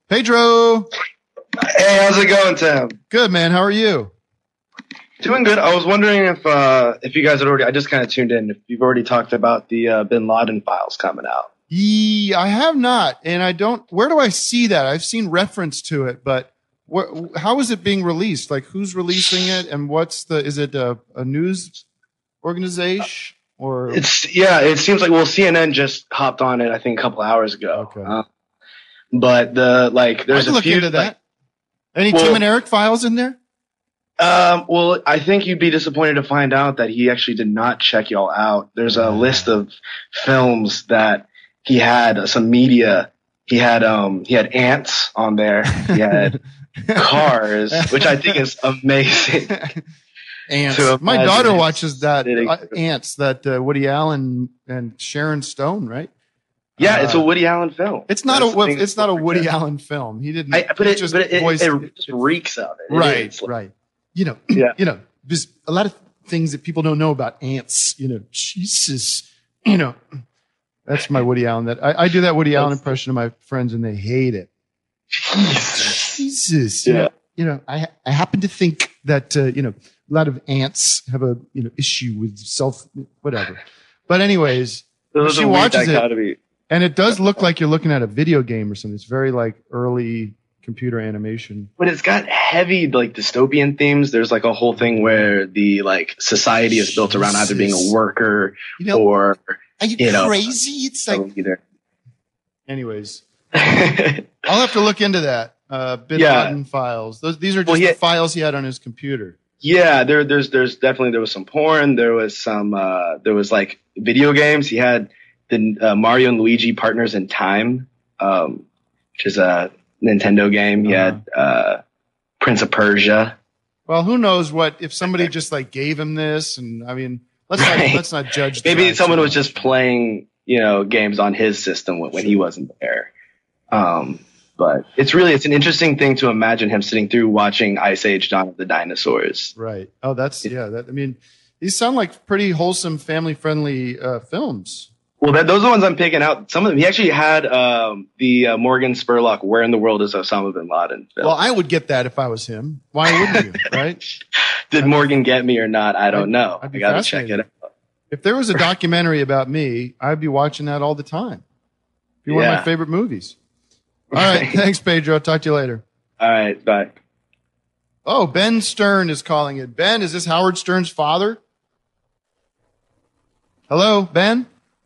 Hey, how's it going, Tim? Good, man. How are you? Doing good. I was wondering if you guys had already, I just kind of tuned in, if you've already talked about the Bin Laden files coming out. I have not, and I don't. Where do I see that? I've seen reference to it, but how is it being released? Like, who's releasing it, and is it a news organization or? It seems like CNN just hopped on it, I think, a couple hours ago. Okay. But there's a few into that. Any Tim and Eric files in there? Well, I think you'd be disappointed to find out that he actually did not check y'all out. There's a list of films that he had, some media. He had ants on there. He had Cars, which I think is amazing. Ants. My daughter watches that Ants, that Woody Allen and Sharon Stone, right? Yeah, it's a Woody Allen film. It's not a Woody Allen film. He didn't. But it just reeks of it. Right. You know, there's a lot of things that people don't know about ants. Jesus. That's my Woody Allen. I do that Woody Allen impression of my friends, and they hate it. Jesus. Yeah. I happen to think that a lot of ants have a issue with whatever. But anyways, She watches it, and it does look like you're looking at a video game or something. It's very like early computer animation. But it's got heavy like dystopian themes. There's like a whole thing where the like society is built around either being a worker or are you crazy? It's like either. Anyways, I'll have to look into that. Bin Laden files. These are just the files he had on his computer. Yeah, there's definitely there was some porn. There was some like video games. He had the Mario and Luigi Partners in Time, which is a Nintendo game. He had Prince of Persia. Well, who knows what if somebody just like gave him this, and I mean, let's not judge. Maybe someone was just playing games on his system when he wasn't there. But it's an interesting thing to imagine him sitting through watching Ice Age: Dawn of the Dinosaurs. Right. Oh, I mean, these sound like pretty wholesome, family-friendly films. Well, those are the ones I'm picking out. Some of them. He actually had the Morgan Spurlock "Where in the World is Osama bin Laden" film. Well, I would get that if I was him. Why wouldn't you? Right? Did Morgan get me or not? I don't know. I got to check it out. If there was a documentary about me, I'd be watching that all the time. It'd be one of my favorite movies. All right. Thanks, Pedro. Talk to you later. All right. Bye. Oh, Ben Stern is calling it. Ben, is this Howard Stern's father? Hello, Ben?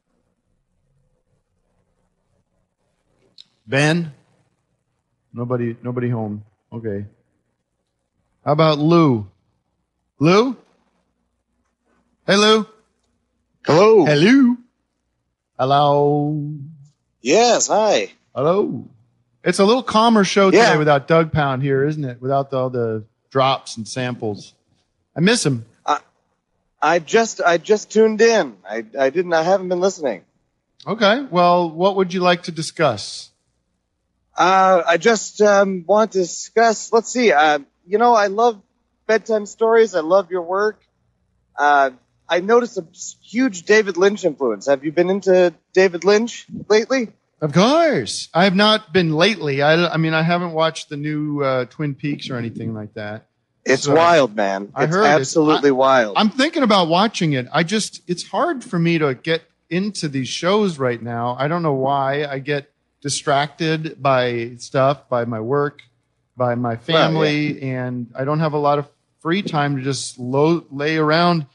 Ben? Nobody home. Okay. How about Lou? Lou? Hey, Lou. Hello. Hello. Hello. Yes, hi. Hello. It's a little calmer show today without Doug Pound here, isn't it? Without all the drops and samples. I miss him. I just tuned in. I haven't been listening. Okay. Well, what would you like to discuss? I just want to discuss. Let's see. I love bedtime stories. I love your work. I noticed a huge David Lynch influence. Have you been into David Lynch lately? Of course. I have not been lately. I mean, I haven't watched the new Twin Peaks or anything like that. It's wild, man. It's absolutely wild. I'm thinking about watching it. It's hard for me to get into these shows right now. I don't know why. I get distracted by stuff, by my work, by my family, and I don't have a lot of free time to just lay around.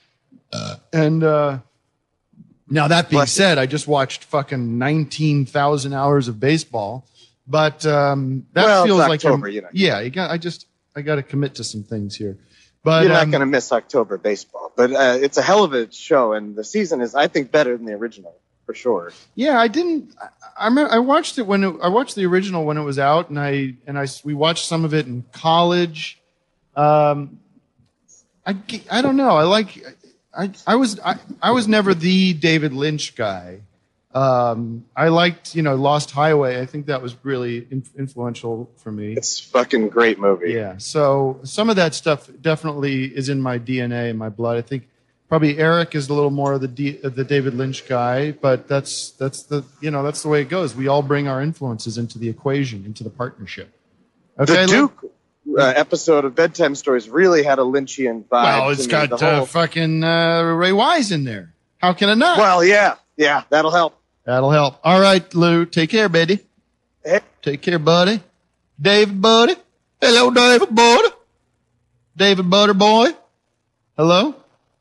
Now that being said, I just watched fucking 19,000 hours of baseball, but that feels like October, I got to commit to some things here. But you're not going to miss October baseball, but it's a hell of a show, and the season is, I think, better than the original for sure. Yeah, I watched it I watched the original when it was out, and we watched some of it in college. I don't know. I was never the David Lynch guy. I liked, Lost Highway. I think that was really influential for me. It's a fucking great movie. Yeah. So some of that stuff definitely is in my DNA and my blood. I think probably Eric is a little more of the David Lynch guy, but that's the way it goes. We all bring our influences into the equation, into the partnership. Okay. The Duke episode of Bedtime Stories really had a Lynchian vibe. Well, it's got fucking Ray Wise in there. How can it not? Well, yeah, that'll help. That'll help. All right, Lou. Take care, buddy. Hey. Take care, buddy. David, buddy. Hello, David, buddy. David, butter boy. Hello.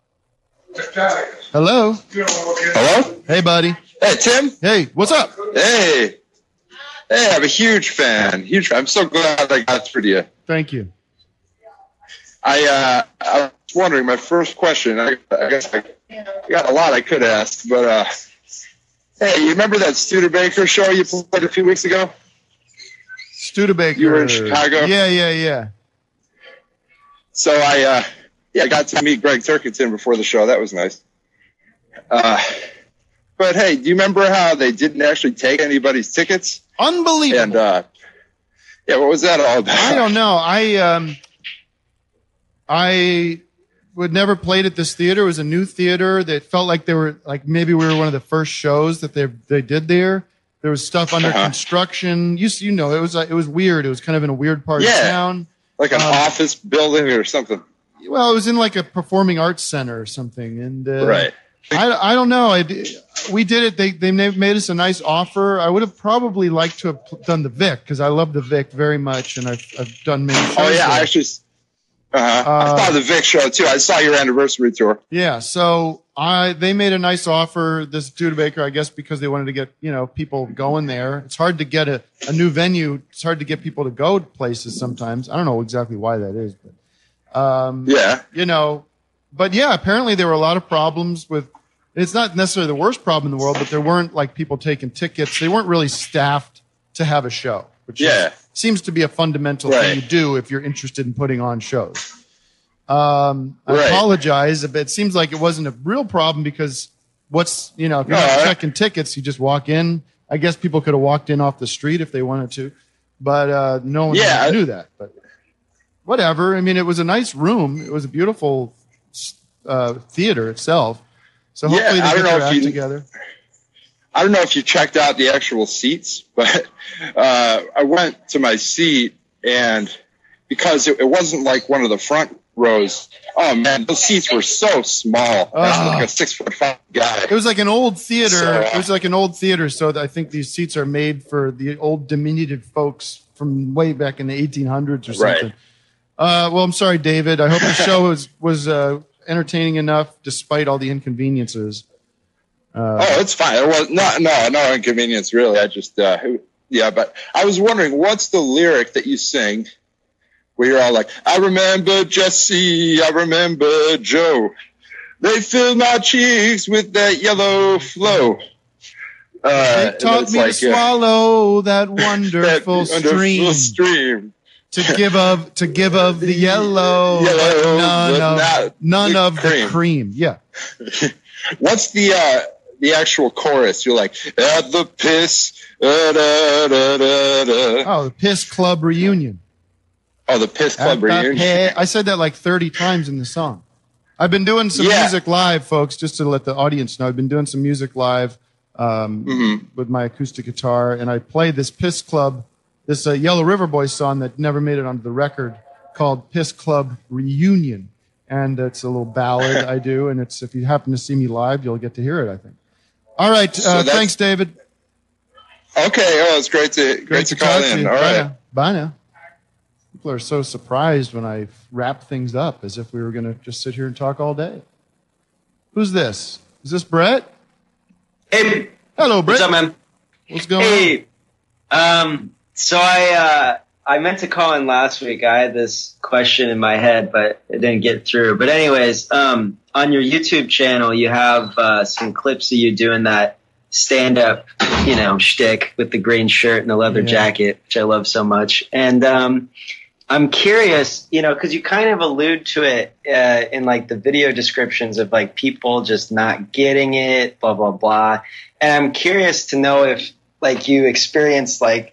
Hello. Hello. Hey, buddy. Hey, Tim. Hey, what's up? Hey, I'm a huge fan. I'm so glad I got through to you. Thank you. I was wondering, my first question, I guess I got a lot I could ask, but hey, you remember that Studebaker show you played a few weeks ago? Studebaker. You were in Chicago? Yeah. So I got to meet Greg Turkington before the show. That was nice. But hey, do you remember how they didn't actually take anybody's tickets? Unbelievable. And what was that all about? I don't know. I would never played at this theater. It was a new theater that felt like they were maybe we were one of the first shows that they did there. There was stuff under construction. It was weird. It was kind of in a weird part of town. Like an office building or something. Well, it was in like a performing arts center or something. And right. I don't know. We did it. They made us a nice offer. I would have probably liked to have done the Vic because I love the Vic very much, and I've done many shows. Oh yeah, there. I actually. I saw the Vic show too. I saw your anniversary tour. Yeah, so they made a nice offer. This Studebaker, I guess, because they wanted to get people going there. It's hard to get a new venue. It's hard to get people to go to places sometimes. I don't know exactly why that is, but But yeah, apparently there were a lot of problems with. It's not necessarily the worst problem in the world, but there weren't like people taking tickets. They weren't really staffed to have a show, which seems to be a fundamental thing you do if you're interested in putting on shows. I apologize, but it seems like it wasn't a real problem because if you're not checking tickets, you just walk in. I guess people could have walked in off the street if they wanted to, but no one knew that. But whatever. I mean, it was a nice room. It was a beautiful theater itself. So hopefully they get their act together. I don't know if you checked out the actual seats, but I went to my seat, and because it wasn't like one of the front rows, oh man, those seats were so small. I was like a 6'5" guy. It was like an old theater. So I think these seats are made for the old diminutive folks from way back in the 1800s or something. Well, I'm sorry, David. I hope the show was entertaining enough despite all the inconveniences. It's fine. It was no inconvenience really. I just but I was wondering, what's the lyric that you sing where you're all like, I remember Jesse, I remember Joe, they filled my cheeks with that yellow flow. They taught me to swallow that wonderful stream. To give of the yellow but none of the cream. Yeah. What's the actual chorus? You're like, at the piss. The Piss Club reunion. Oh, the Piss Club reunion. I said that like 30 times in the song. I've been doing some music live, folks, just to let the audience know. I've been doing some music live with my acoustic guitar, and I played this Piss Club. This Yellow River Boys song that never made it onto the record called Piss Club Reunion. And it's a little ballad I do. And if you happen to see me live, you'll get to hear it, I think. All right. Thanks, David. Okay. Oh, it's great to call in. All right. Bye now. People are so surprised when I wrap things up as if we were going to just sit here and talk all day. Who's this? Is this Brett? Hey. Hello, Brett. What's up, man? What's going on? So I meant to call in last week. I had this question in my head, but it didn't get through. But anyways, on your YouTube channel, you have some clips of you doing that stand-up, shtick with the green shirt and the leather jacket, which I love so much. And I'm curious, because you kind of allude to it in like the video descriptions of like people just not getting it, blah, blah, blah. And I'm curious to know if like you experienced like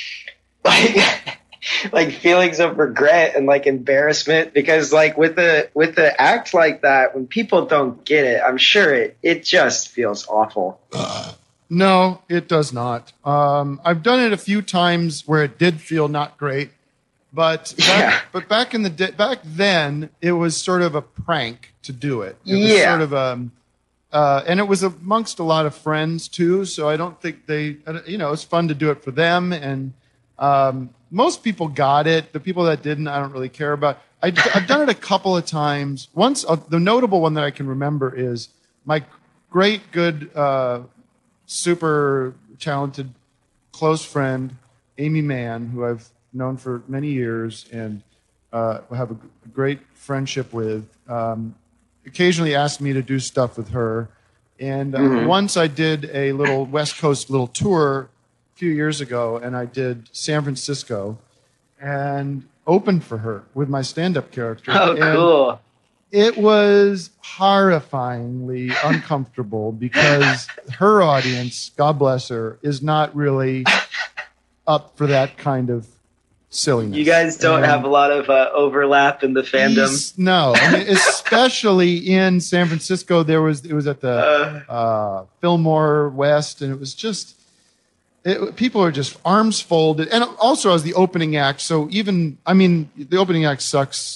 feelings of regret and like embarrassment, because like with the act like that, when people don't get it, I'm sure it just feels awful. No, it does not. I've done it a few times where it did feel not great, but back then it was sort of a prank to do it. It was sort of and it was amongst a lot of friends too, so I don't think it's fun to do it for them. And most people got it. The people that didn't, I don't really care about. I've done it a couple of times. Once, the notable one that I can remember is my great, good, super talented, close friend, Amy Mann, who I've known for many years and have a great friendship with. Occasionally asked me to do stuff with her. And once I did a little West Coast little tour a few years ago, and I did San Francisco and opened for her with my stand-up character. Oh, cool. It was horrifyingly uncomfortable because her audience, God bless her, is not really up for that kind of silliness. You guys don't have a lot of overlap in the fandom. No, I mean, especially in San Francisco, it was at the Fillmore West, and it was just people are just arms folded. And also, I was the opening act, so the opening act sucks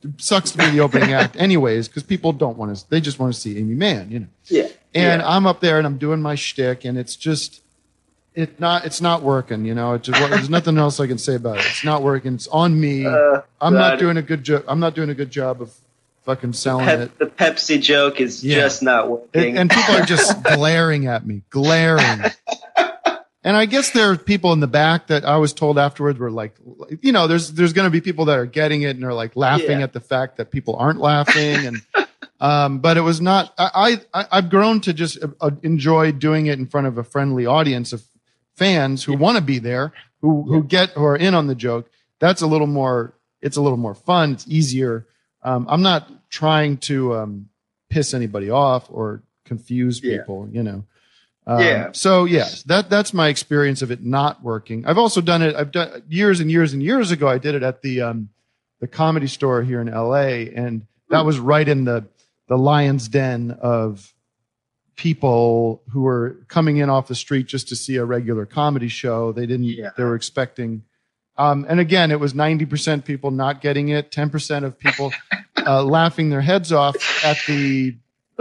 sucks to be the opening act anyways, because people don't want to, they just want to see Amy Mann, you know. Yeah. And I'm up there and I'm doing my shtick, and it's just, it's not working, you know. There's nothing else I can say about it. It's not working. It's on me. I'm not doing a good job. I'm not doing a good job of fucking selling it. The Pepsi joke is just not working. And people are just glaring at me, glaring. And I guess there are people in the back that I was told afterwards were like, you know, there's going to be people that are getting it and are like laughing at the fact that people aren't laughing. And, but it was not, I've grown to just enjoy doing it in front of a friendly audience of fans who want to be there, who are in on the joke. That's it's a little more fun. It's easier. I'm not trying to, piss anybody off or confuse people, you know. So yes, that's my experience of it not working. I've also done it. I've done years and years and years ago. I did it at the Comedy Store here in LA, and that was right in the lion's den of people who were coming in off the street just to see a regular comedy show. They were expecting, and again, it was 90% people not getting it, 10% of people laughing their heads off at the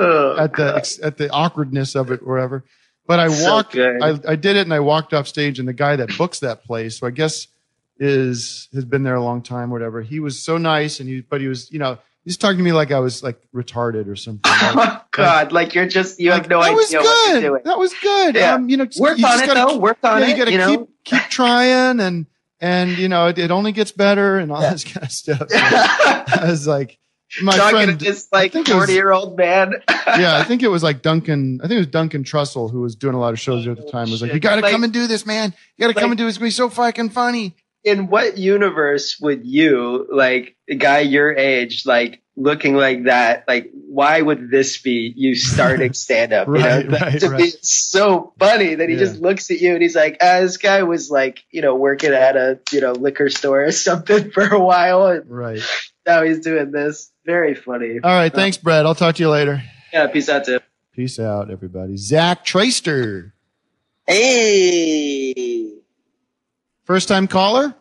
awkwardness of it or whatever. But I did it, and I walked off stage, and the guy that books that place, who I guess has been there a long time or whatever, he was so nice, but he was, you know, he's talking to me like I was like retarded or something. Oh God! Like you have no idea what you're doing. That was good. Yeah. You know, work on it though. Work on it. You got to keep trying, and you know, it only gets better and all this kind of stuff. So I was like, my friend, to this like 40-year-old man. Yeah, I think it was like Duncan. I think it was Duncan Trussell, who was doing a lot of shows at the time. Was like, you got to come and do this, man. You got to come and do this. It's gonna be so fucking funny. In what universe would you, like a guy your age, like looking like that? Like, why would this be you starting stand up? Right, you know, it's so funny that he just looks at you and he's like, this guy was like, you know, working at a, you know, liquor store or something for a while. And now he's doing this. Very funny. All right. Thanks, Brad. I'll talk to you later. Yeah. Peace out, Tim. Peace out, everybody. Zach Traster. Hey. First time caller?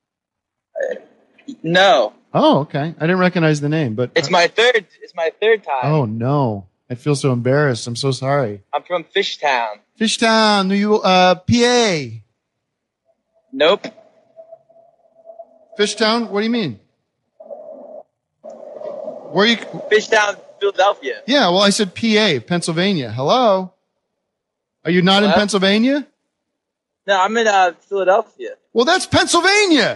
No. Oh, okay. I didn't recognize the name, but it's my third time. Oh no. I feel so embarrassed. I'm so sorry. I'm from Fishtown. Fishtown, PA. Nope. Fishtown? What do you mean? Where are you? Fishtown, Philadelphia. Yeah, well, I said PA, Pennsylvania. Hello? Are you not in Pennsylvania? No, I'm in Philadelphia. Well, that's Pennsylvania.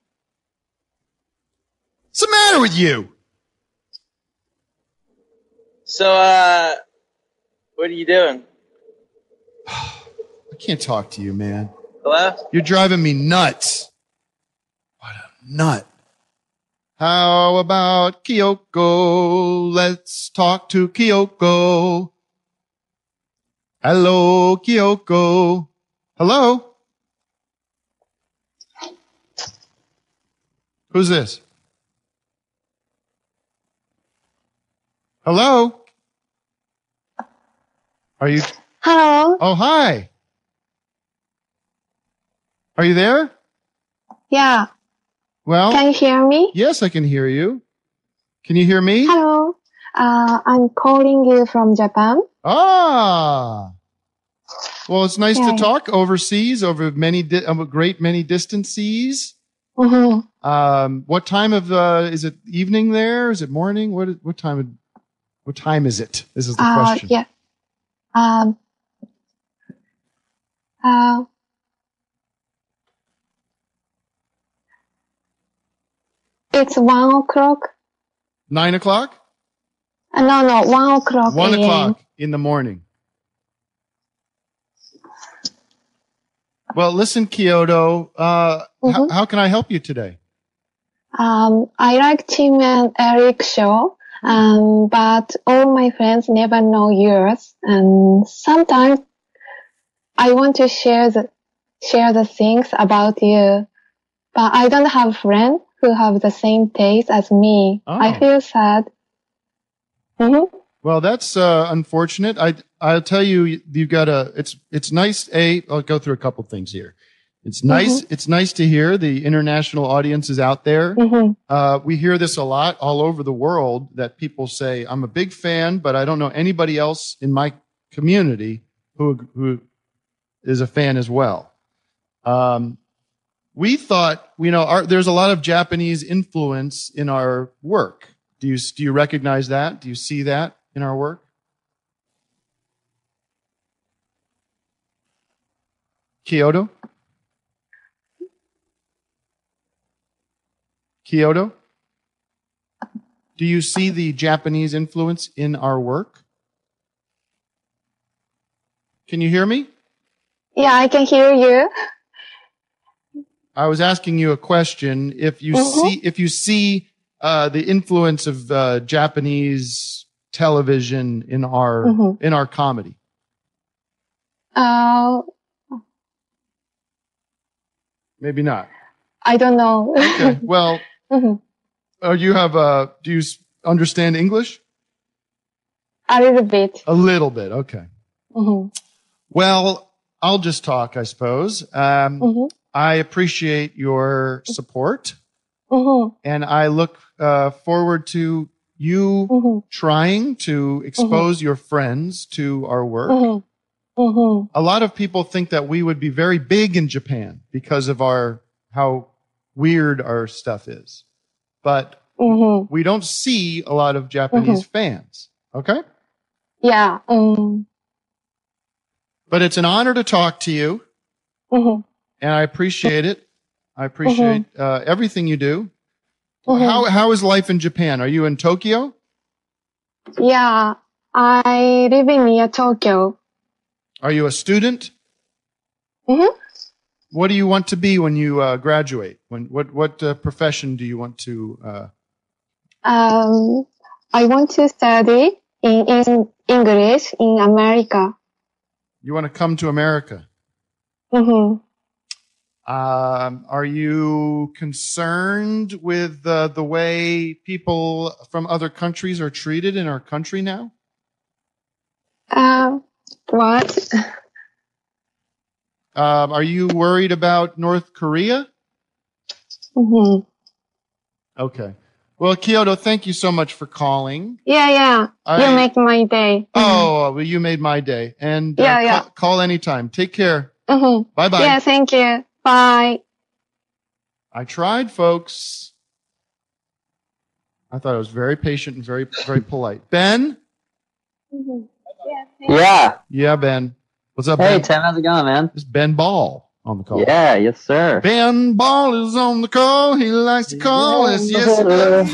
What's the matter with you? So, what are you doing? I can't talk to you, man. Hello? You're driving me nuts. What a nut. How about Kyoko? Let's talk to Kyoko. Hello, Kyoko. Hello? Who's this? Hello? Are you? Hello. Oh, hi. Are you there? Yeah. Well, can you hear me? Yes, I can hear you. Can you hear me? Hello. I'm calling you from Japan. Ah. Well, it's nice to talk overseas, over many, great many distances. Mm-hmm. What time of, is it evening there? Is it morning? What time is it? This is the question. Yeah. It's 1 o'clock. 9 o'clock? No, 1 o'clock. 1 o'clock in the morning. Well, listen, Kyoto, how can I help you today? I like Tim and Eric show, but all my friends never know yours. And sometimes I want to share the things about you, but I don't have friends who have the same taste as me. Oh. I feel sad. Mm-hmm. Well, that's unfortunate. I'll tell you, you've got it's nice. I'll go through a couple things here. It's nice. It's nice to hear the international audiences out there. We hear this a lot all over the world that people say, I'm a big fan, but I don't know anybody else in my community who is a fan as well. We thought, there's a lot of Japanese influence in our work. Do you recognize that? Do you see that in our work? Kyoto? Kyoto? Do you see the Japanese influence in our work? Can you hear me? Yeah, I can hear you. I was asking you a question. If you see the influence of Japanese television in our comedy. Maybe not. I don't know. Okay. Well, do you understand English? A little bit. A little bit. Okay. Well, I'll just talk, I suppose. I appreciate your support, and I look forward to you trying to expose your friends to our work. A lot of people think that we would be very big in Japan because of how weird our stuff is, but we don't see a lot of Japanese fans. Okay? Yeah. But it's an honor to talk to you, and I appreciate it. I appreciate everything you do. How is life in Japan? Are you in Tokyo? Yeah, I live near Tokyo. Are you a student? What do you want to be when you graduate? What profession do you want to? I want to study in English in America. You want to come to America? Are you concerned with the way people from other countries are treated in our country now? What? Are you worried about North Korea? Okay. Well, Kyoto, thank you so much for calling. Yeah. You make my day. Oh, well, you made my day. And call anytime. Take care. Bye-bye. Yeah, thank you. Bye. I tried, folks. I thought I was very patient and very, very polite. Ben? Yeah. Yeah, Ben. What's up, Hey, Ben? Tim, how's it going, man? It's Ben Ball on the call. Yeah, yes, sir. Ben Ball is on the call. He likes to call us. Yes, he does.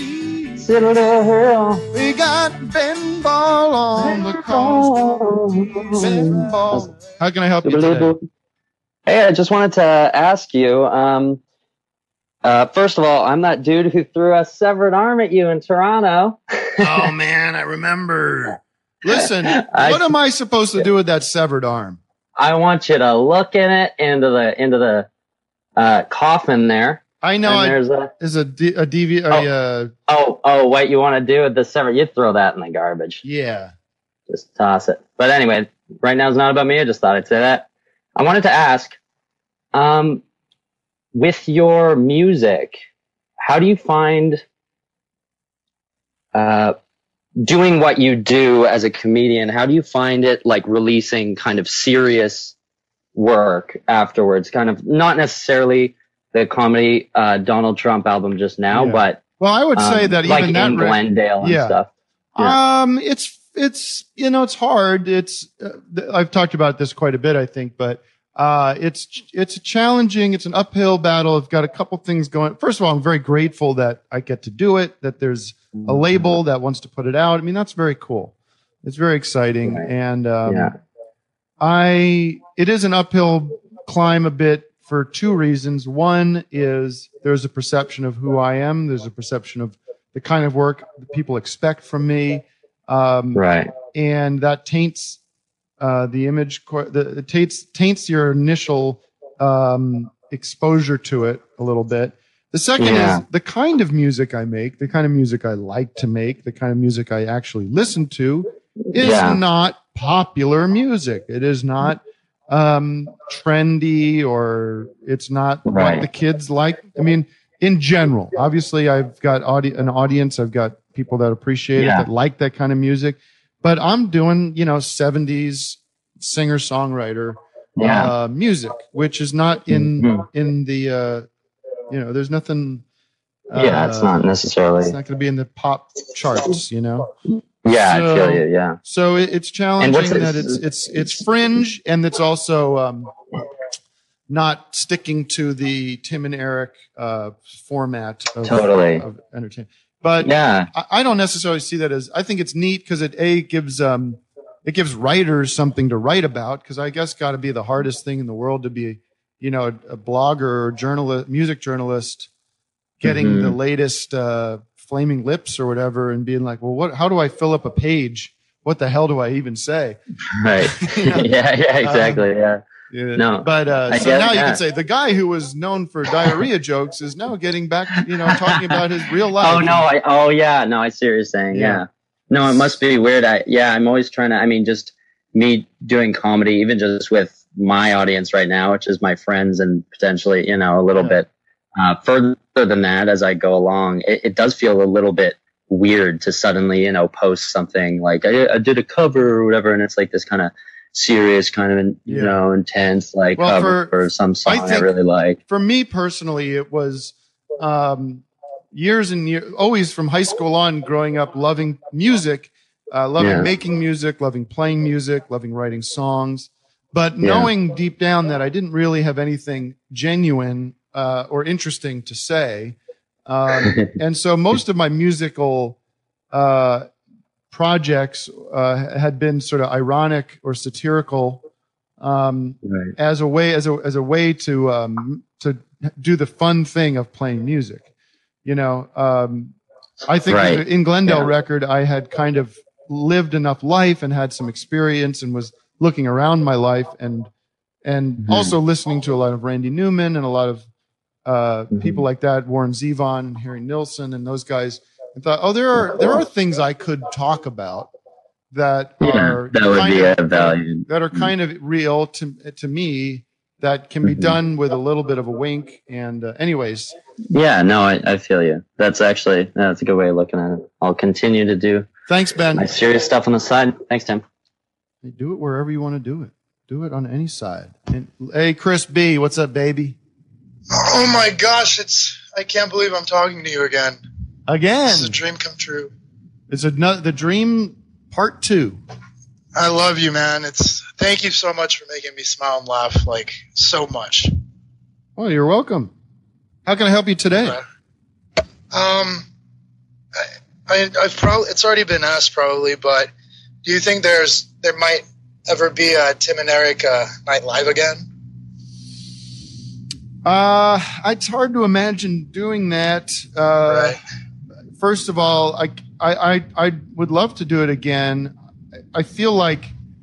We got Ben Ball on the call. Ben Ball. How can I help you today? Hey, I just wanted to ask you, first of all, I'm that dude who threw a severed arm at you in Toronto. Oh, man, I remember. Listen, what am I supposed to do with that severed arm? I want you to look in it into the coffin there. I know. There's a DVD. Oh, what you want to do with the severed? You throw that in the garbage. Yeah. Just toss it. But anyway, right now it's not about me. I just thought I'd say that. I wanted to ask, with your music, how do you find doing what you do as a comedian? How do you find it like releasing kind of serious work afterwards? Kind of not necessarily the comedy Donald Trump album just now, but well, I would say that like even that in Glendale and stuff. It's hard. I've talked about this quite a bit, I think, but it's challenging. It's an uphill battle. I've got a couple things going. First of all, I'm very grateful that I get to do it, that there's a label that wants to put it out. I mean, that's very cool. It's very exciting. Right. And it is an uphill climb a bit for two reasons. One is there's a perception of who I am. There's a perception of the kind of work that people expect from me. Right. And that taints the image, it taints your initial exposure to it a little bit. The second is the kind of music I make, the kind of music I like to make, the kind of music I actually listen to is not popular music. It is not trendy or it's not Right. what the kids like. I mean, in general, obviously I've got an audience. I've got people that appreciate it, Yeah. that like that kind of music, but I'm doing, 70s singer-songwriter Yeah. music, which is not in the, there's nothing. Yeah, it's not necessarily. It's not going to be in the pop charts, Yeah, I feel you. Yeah. So it's challenging what's that it's fringe and it's also not sticking to the Tim and Eric format of entertainment. But yeah, I don't necessarily see that as. I think it's neat because it gives writers something to write about. Because I guess got to be the hardest thing in the world to be, a blogger or journalist, music journalist, getting the latest Flaming Lips or whatever, and being like, well, how do I fill up a page? What the hell do I even say? Right. Yeah, exactly. Yeah. No. But I so get- now you yeah. can say the guy who was known for diarrhea jokes is now getting back, talking about his real life. Oh no! I see what you're saying. Yeah. No, it must be weird. I'm always trying to. Just me doing comedy, even just with my audience right now, which is my friends and potentially, a little bit further than that as I go along. It does feel a little bit weird to suddenly, post something like I did a cover or whatever, and it's like this kind of serious, kind of intense cover for some song I really like. For me personally, it was years and years, always from high school on, growing up, loving music, loving making music, loving playing music, loving writing songs, but knowing deep down that I didn't really have anything genuine or interesting to say. And so most of my musical projects had been sort of ironic or satirical as a way to do the fun thing of playing music. I think in Glendale record, I had kind of lived enough life and had some experience and was looking around my life and also listening to a lot of Randy Newman and a lot of people like that, Warren Zevon and Harry Nilsson and those guys, and thought, there are things I could talk about that are that would be of value. that are kind of real to me, that can be done with a little bit of a wink. And anyways. Yeah, no, I feel you. That's a good way of looking at it. I'll continue to do. Thanks, Ben. My serious stuff on the side. Thanks, Tim. Do it wherever you want to do it. Do it on any side. And, hey, Chris B, what's up, baby? Oh my gosh, I can't believe I'm talking to you again. Again. It's a dream come true. It's the dream part 2. I love you, man. Thank you so much for making me smile and laugh so much. Well, you're welcome. How can I help you today? I've probably, it's already been asked probably, but do you think there might ever be a Tim and Eric Night Live again? It's hard to imagine doing that. First of all, I would love to do it again. I feel like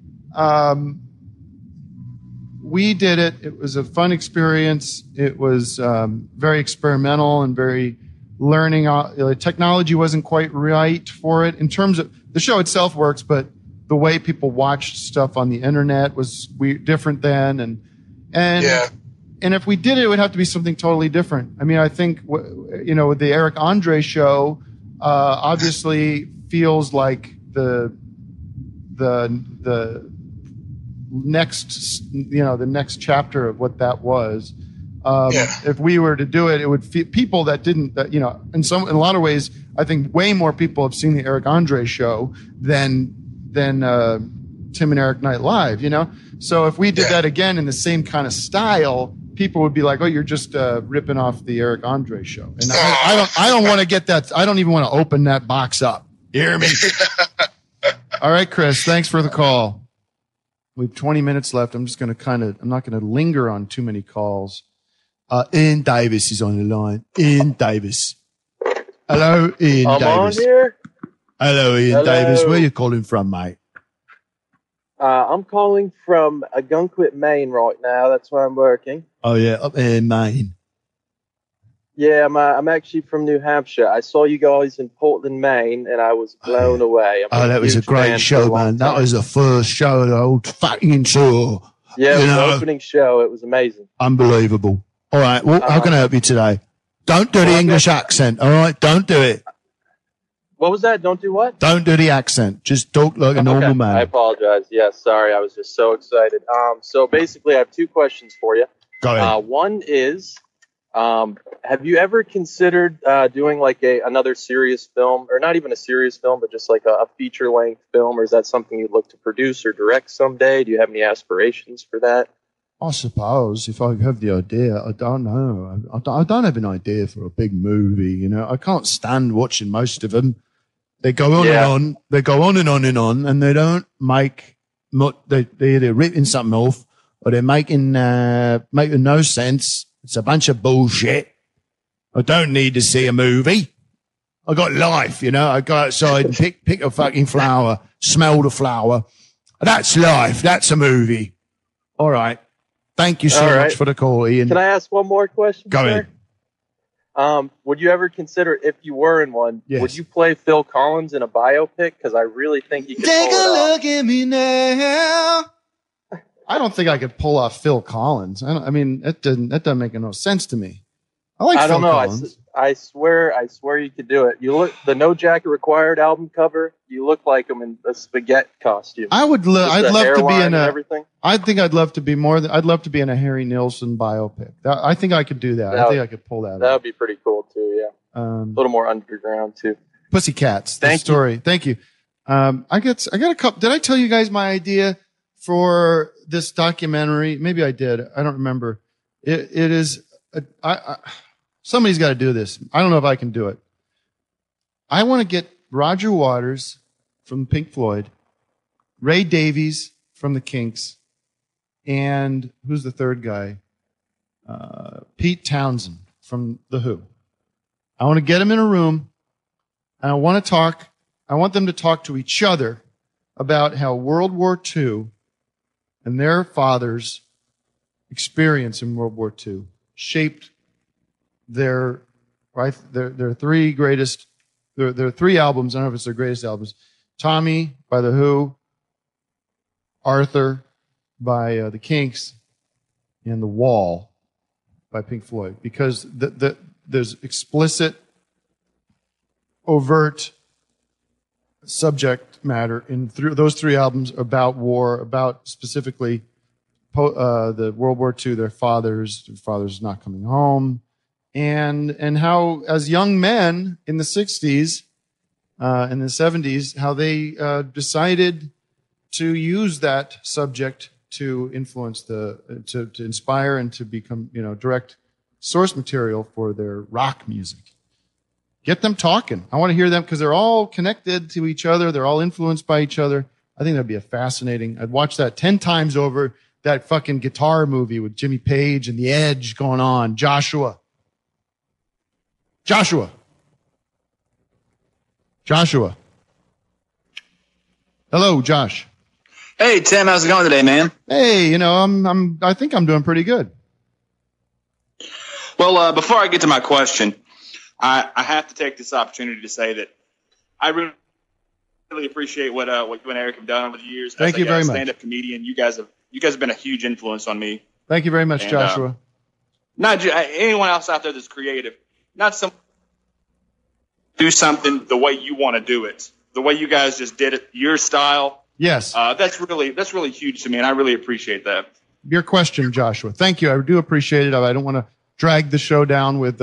we did it. It was a fun experience. It was very experimental and very learning. Technology wasn't quite right for it in terms of the show itself works, but the way people watched stuff on the internet was different then. And if we did it, it would have to be something totally different. I mean, I think, with the Eric Andre show, obviously feels like the next, the next chapter of what that was. If we were to do it, it would people that didn't, in a lot of ways, I think way more people have seen the Eric Andre show than Tim and Eric Night Live, So if we did that again in the same kind of style, people would be like, "Oh, you're just ripping off the Eric Andre show." And I don't want to get that. I don't even want to open that box up. You hear me? All right, Chris. Thanks for the call. We have 20 minutes left. I'm just going to I'm not going to linger on too many calls. Ian Davis is on the line. Ian Davis. Hello, Ian I'm Davis. on here. Hello, Ian Hello. Davis. Where are you calling from, mate? I'm calling from Gunquit, Maine right now. That's where I'm working. Oh, yeah, up there in Maine. Yeah, I'm actually from New Hampshire. I saw you guys in Portland, Maine, and I was blown away. Oh, that was a great show, man. That was the first show of the whole fucking tour. Yeah, it You was know. the opening show. It was amazing. Unbelievable. All right. Well, how can I help you today? Don't do the English accent. All right. Don't do it. What was that? Don't do what? Don't do the accent. Just talk like a normal Okay, man. I apologize. Yes, sorry. I was just so excited. So basically, I have two questions for you. Go ahead. One is, have you ever considered doing like another serious film, or not even a serious film, but just like a feature-length film, or is that something you'd look to produce or direct someday? Do you have any aspirations for that? I suppose if I have the idea, I don't know. I don't have an idea for a big movie. You know, I can't stand watching most of them. They go on and on. They go on and on and on, and they don't make much. They're either ripping something off or they're making no sense. It's a bunch of bullshit. I don't need to see a movie. I got life, you know. I go outside and pick a fucking flower, smell the flower. That's life. That's a movie. All right. Thank you so much for the call, Ian. Can I ask one more question? Go sir? ahead. Would you ever consider, if you were in one, Yes. would you play Phil Collins in a biopic? Because I really think you could Take pull it a off. look at me now. I don't think I could pull off Phil Collins. I mean, that doesn't make no sense to me. I like I Phil don't know. Collins. I swear you could do it. You look the No Jacket Required album cover. You look like him in a spaghetti costume. I'd Just love the to be hairline in and a. everything. I think I'd love to be I'd love to be in a Harry Nilsson biopic. I think I could do that. I think I could pull that That off. would be pretty cool too. Yeah, a little more underground too. Pussycats. The Thank you. story. Thank you. I got a couple. Did I tell you guys my idea for this documentary? Maybe I did. I don't remember. It is. Somebody's got to do this. I don't know if I can do it. I want to get Roger Waters from Pink Floyd, Ray Davies from the Kinks, and who's the third guy? Pete Townsend from The Who. I want to get them in a room, and I want them to talk to each other about how World War II and their fathers' experience in World War II shaped their three greatest, their three albums. I don't know if it's their greatest albums. Tommy by The Who, Arthur by the Kinks, and The Wall by Pink Floyd. Because there's explicit, overt subject matter in those three albums about war, about specifically the World War II, their fathers not coming home, and how as young men in the 60s and the 70s, how they decided to use that subject to influence to inspire and to become, direct source material for their rock music. Get them talking. I want to hear them because they're all connected to each other. They're all influenced by each other. I think that'd be I'd watch that 10 times over, that fucking guitar movie with Jimmy Page and The Edge going on. Joshua. Hello, Josh. Hey, Tim, how's it going today, man? Hey, I think I'm doing pretty good. Well, before I get to my question, I have to take this opportunity to say that I really appreciate what you and Eric have done over the years. Thank you very much. Stand-up comedian, you guys have been a huge influence on me. Thank you very much, And, Joshua. Not anyone else out there that's creative, not some do something the way you want to do it, the way you guys just did it, your style. Yes. That's really huge to me, and I really appreciate that. Your question, Joshua. Thank you. I do appreciate it. I don't want to drag the show down with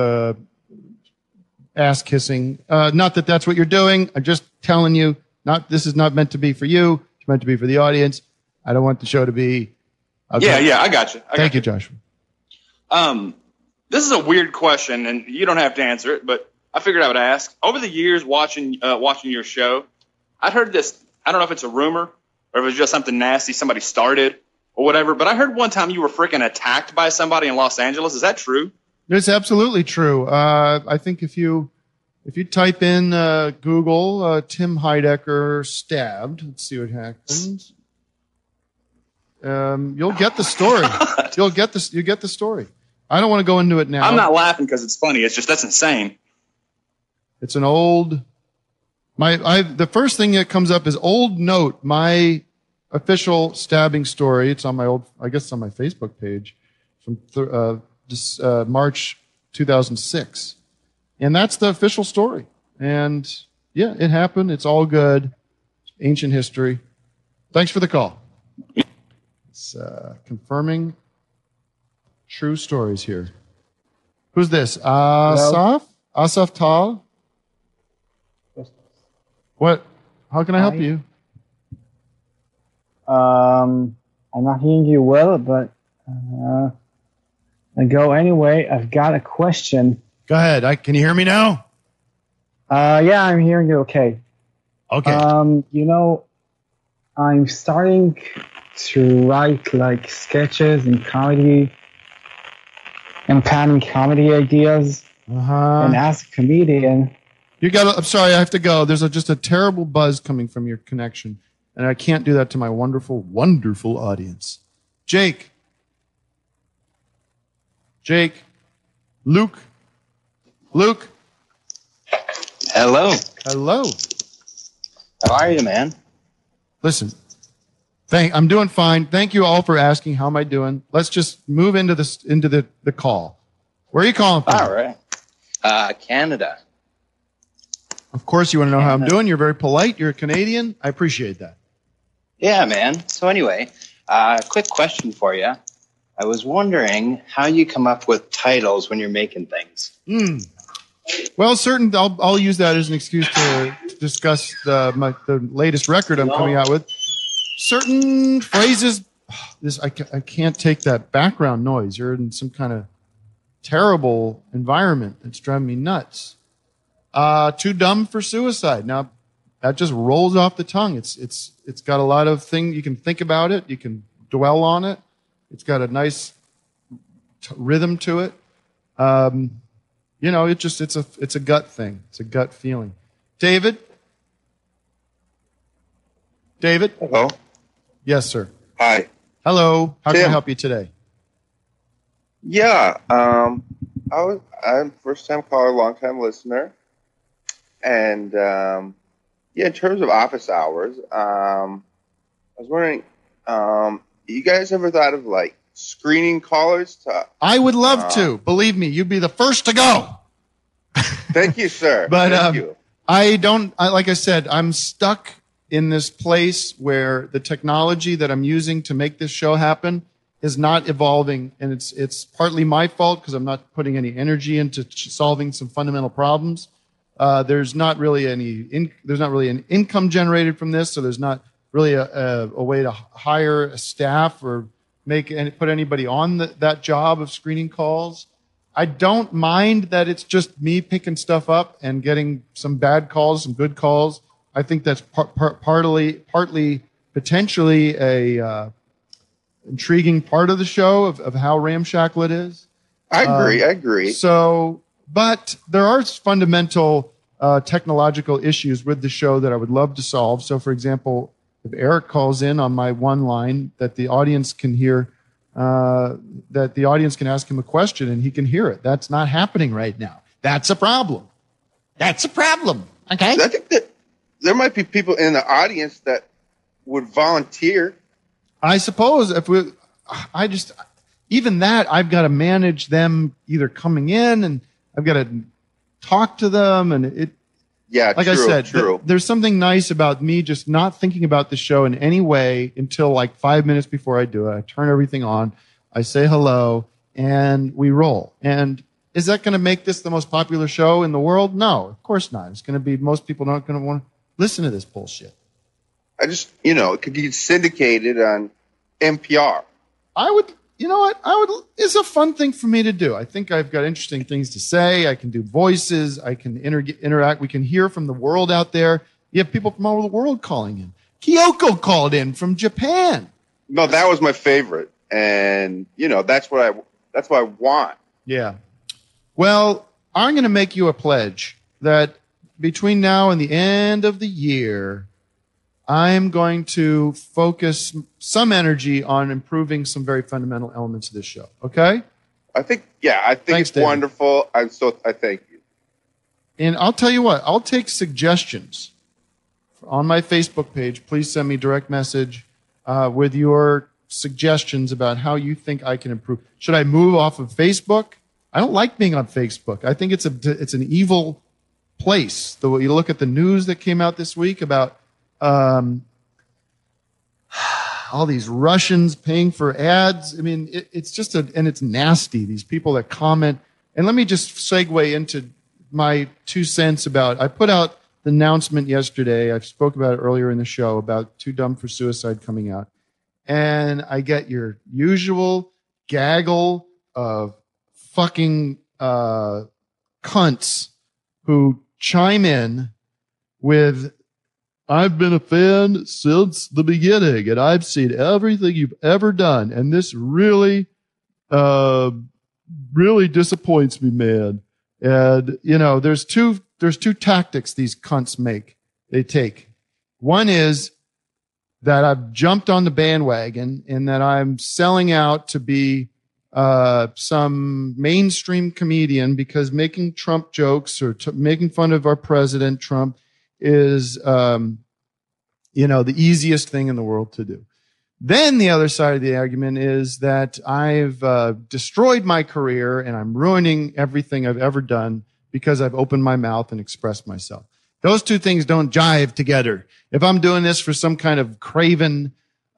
ass kissing. Not that that's what you're doing. I'm just telling you, this is not meant to be for you. It's meant to be for the audience. I don't want the show to be. Yeah, I got you. Thank you, Joshua. This is a weird question, and you don't have to answer it, but I figured I would ask. Over the years, watching your show, I'd heard this. I don't know if it's a rumor or if it's just something nasty somebody started or whatever, but I heard one time you were freaking attacked by somebody in Los Angeles. Is that true? It's absolutely true. I think if you type in Google Tim Heidecker stabbed, let's see what happens. You'll get the story. You get the story. I don't want to go into it now. I'm not laughing because it's funny. It's just that's insane. It's an old. The first thing that comes up is old note. My official stabbing story. It's on my I guess it's on my Facebook page from March 2006. And that's the official story. And yeah, it happened. It's all good. Ancient history. Thanks for the call. It's confirming true stories here. Who's this? Asaf? Asaf Tal? What? How can I help you? I'm not hearing you well, but I go anyway. I've got a question. Go ahead. Can you hear me now? Yeah, I'm hearing you okay. Okay. I'm starting to write like sketches and comedy and planning comedy ideas. And as a comedian, I'm sorry, I have to go. There's just a terrible buzz coming from your connection, and I can't do that to my wonderful, wonderful audience. Jake, Luke. Hello. Hello. How are you, man? Listen, I'm doing fine. Thank you all for asking. How am I doing? Let's just move into the call. Where are you calling from? All right. Canada. Of course, you want to know how I'm doing. You're very polite. You're a Canadian. I appreciate that. Yeah, man. So anyway, quick question for you. I was wondering how you come up with titles when you're making things. Well, I'll use that as an excuse to discuss the latest record I'm coming out with. Certain phrases, I can't take that background noise. You're in some kind of terrible environment. It's driving me nuts. Too dumb for suicide. Now, that just rolls off the tongue. It's got a lot of things. You can think about it. You can dwell on it. It's got a nice rhythm to it. It's a gut thing. It's a gut feeling. David? Hello? Yes, sir. Hi. Hello. How can I Tim. help you today? Yeah, I'm first time caller, long time listener. And in terms of office hours, I was wondering, you guys ever thought of like screening callers to I would love to. Believe me, you'd be the first to go. Thank you, sir. But Thank you. like I said, I'm stuck in this place where the technology that I'm using to make this show happen is not evolving, and it's partly my fault because I'm not putting any energy into solving some fundamental problems. There's not really an income generated from this, so there's not really a way to hire a staff or put anybody on that job of screening calls. I don't mind that it's just me picking stuff up and getting some bad calls, some good calls. I think that's partly potentially a intriguing part of the show of how ramshackle it is. I agree. So, but there are fundamental technological issues with the show that I would love to solve. So, for example, if Eric calls in on my one line that the audience can hear, that the audience can ask him a question and he can hear it. That's not happening right now. That's a problem. Okay. I think that there might be people in the audience that would volunteer. I suppose even that, I've got to manage them either coming in and I've got to talk to them. And like I said, there's something nice about me just not thinking about the show in any way until like 5 minutes before I do it. I turn everything on, I say hello, and we roll. And is that going to make this the most popular show in the world? No, of course not. It's going to be, most people not going to want to listen to this bullshit. I just, it could get syndicated on NPR. It's a fun thing for me to do. I think I've got interesting things to say. I can do voices. I can interact. We can hear from the world out there. You have people from all over the world calling in. Kyoko called in from Japan. No, that was my favorite. And, that's what I want. Yeah. Well, I'm going to make you a pledge that between now and the end of the year, I'm going to focus some energy on improving some very fundamental elements of this show. Okay? I think it's David. wonderful. I thank you. And I'll tell you what, I'll take suggestions on my Facebook page. Please send me direct message. with your suggestions about how you think I can improve. Should I move off of Facebook? I don't like being on Facebook. I think it's an evil place. The way you look at the news that came out this week about all these Russians paying for ads. I mean, it's just and it's nasty. These people that comment. And let me just segue into my 2 cents about, I put out the announcement yesterday. I spoke about it earlier in the show about Too Dumb for Suicide coming out. And I get your usual gaggle of fucking cunts who chime in with, I've been a fan since the beginning, and I've seen everything you've ever done, and this really, really disappoints me, man. And, you know, there's two tactics these cunts they take. One is that I've jumped on the bandwagon and that I'm selling out to be some mainstream comedian because making Trump jokes or making fun of our president, Trump, is, the easiest thing in the world to do. Then the other side of the argument is that I've destroyed my career and I'm ruining everything I've ever done because I've opened my mouth and expressed myself. Those two things don't jive together. If I'm doing this for some kind of craven,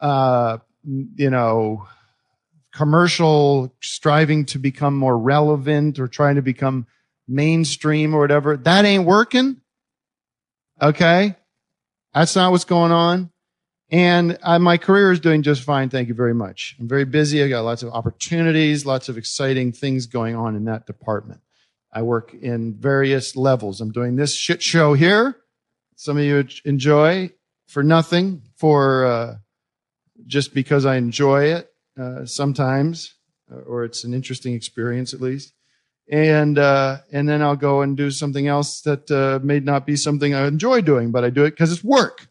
commercial striving to become more relevant or trying to become mainstream or whatever, that ain't working. Okay? That's not what's going on. And my career is doing just fine. Thank you very much. I'm very busy. I got lots of opportunities, lots of exciting things going on in that department. I work in various levels. I'm doing this shit show here. Some of you enjoy for nothing, for just because I enjoy it sometimes, or it's an interesting experience at least. And then I'll go and do something else that may not be something I enjoy doing, but I do it because it's work.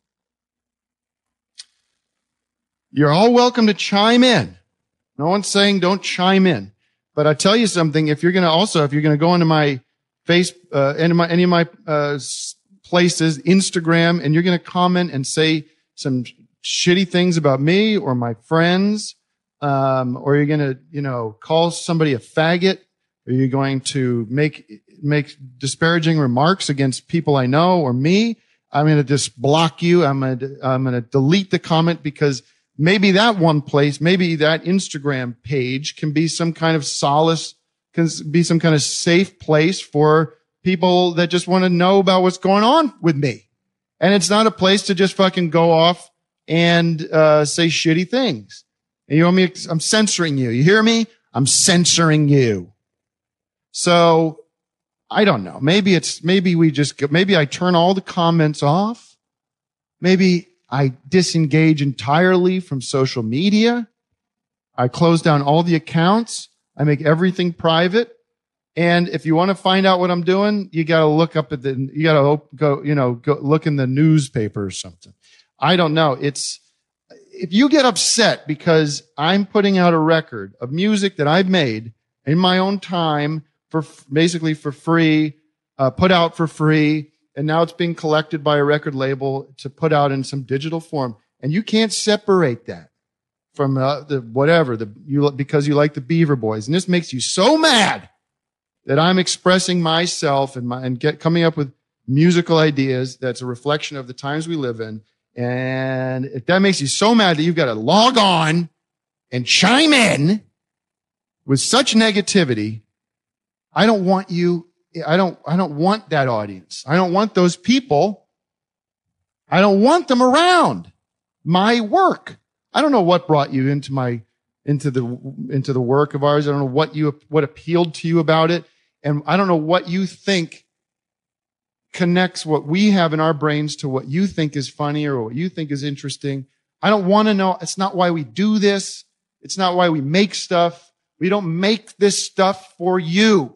You're all welcome to chime in. No one's saying don't chime in. But I tell you something, if you're going to go into my any of my places, Instagram, and you're going to comment and say some shitty things about me or my friends, or you're going to, call somebody a faggot, or you're going to make disparaging remarks against people I know or me, I'm going to just block you. I'm going to delete the comment because maybe that one place, maybe that Instagram page can be some kind of solace, can be some kind of safe place for people that just want to know about what's going on with me. And it's not a place to just fucking go off and say shitty things. And you want me? I'm censoring you. You hear me? I'm censoring you. So I don't know. Maybe I turn all the comments off. Maybe I disengage entirely from social media. I close down all the accounts. I make everything private. And if you want to find out what I'm doing, you got to look up go look in the newspaper or something. I don't know. If you get upset because I'm putting out a record of music that I've made in my own time basically for free, put out for free, and now it's being collected by a record label to put out in some digital form. And you can't separate that from because you like the Beaver Boys. And this makes you so mad that I'm expressing myself and coming up with musical ideas that's a reflection of the times we live in. And if that makes you so mad that you've got to log on and chime in with such negativity, I don't want you. I don't want that audience. I don't want those people. I don't want them around my work. I don't know what brought you into the work of ours. I don't know what appealed to you about it. And I don't know what you think connects what we have in our brains to what you think is funny or what you think is interesting. I don't want to know. It's not why we do this. It's not why we make stuff. We don't make this stuff for you.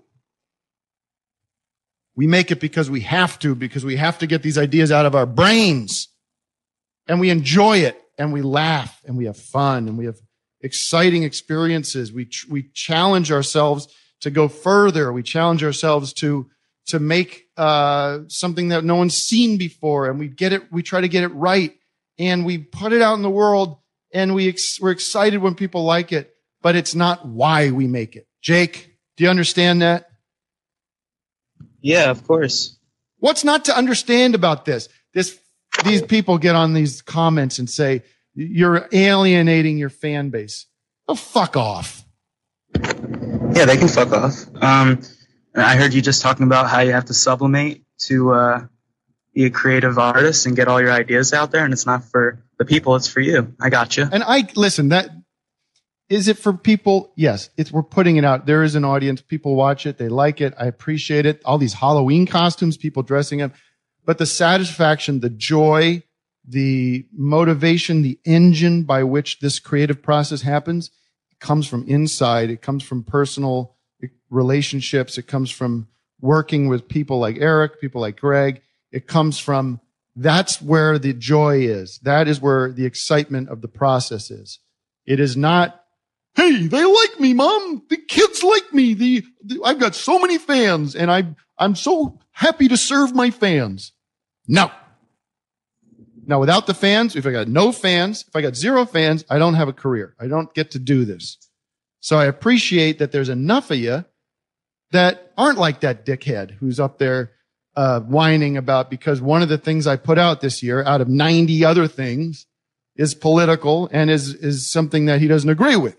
We make it because we have to get these ideas out of our brains. And we enjoy it, and we laugh, and we have fun, and we have exciting experiences. We challenge ourselves to go further. We challenge ourselves to make something that no one's seen before, and we try to get it right. and we put it out in the world, and we're excited when people like it, but it's not why we make it. Jake, do you understand that? Yeah, of course. What's not to understand about this? These people get on these comments and say, you're alienating your fan base. Oh, fuck off. Yeah, they can fuck off. I heard you just talking about how you have to sublimate to be a creative artist and get all your ideas out there, and it's not for the people, it's for you. I got you. And listen, that is it for people? Yes, we're putting it out. There is an audience. People watch it. They like it. I appreciate it. All these Halloween costumes, people dressing up. But the satisfaction, the joy, the motivation, the engine by which this creative process happens, it comes from inside. It comes from personal relationships. It comes from working with people like Eric, people like Greg. It comes from, that's where the joy is. That is where the excitement of the process is. It is not, hey, they like me, Mom. The kids like me. I've got so many fans, and I'm so happy to serve my fans. No. Now, without the fans, if I got no fans, if I got 0 fans, I don't have a career. I don't get to do this. So I appreciate that there's enough of you that aren't like that dickhead who's up there whining about, because one of the things I put out this year out of 90 other things is political and is something that he doesn't agree with.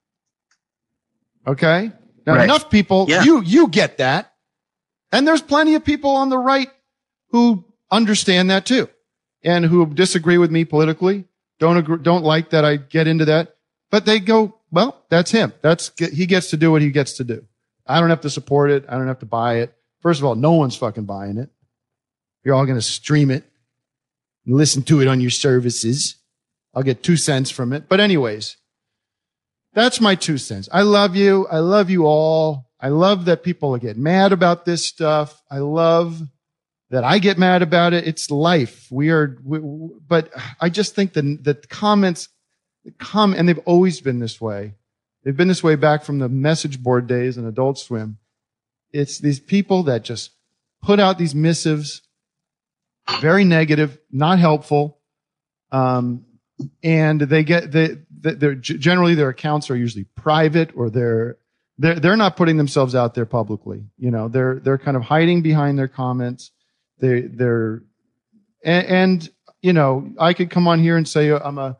Okay? Now, Right. enough people, Yeah. you get that. And there's plenty of people on the right who understand that too, and who disagree with me politically, don't like that I get into that, but they go, well, that's him. He gets to do what he gets to do. I don't have to support it. I don't have to buy it. First of all, no one's fucking buying it. You're all going to stream it and listen to it on your services. I'll get 2 cents from it. But anyways, that's my 2 cents. I love you. I love you all. I love that people get mad about this stuff. I love that I get mad about it. It's life. But I just think the comments come, and they've always been this way. They've been this way back from the message board days and Adult Swim. It's these people that just put out these missives, very negative, not helpful. And they get, they're generally their accounts are usually private, or they're not putting themselves out there publicly. You know, they're kind of hiding behind their comments. And you know, I could come on here and say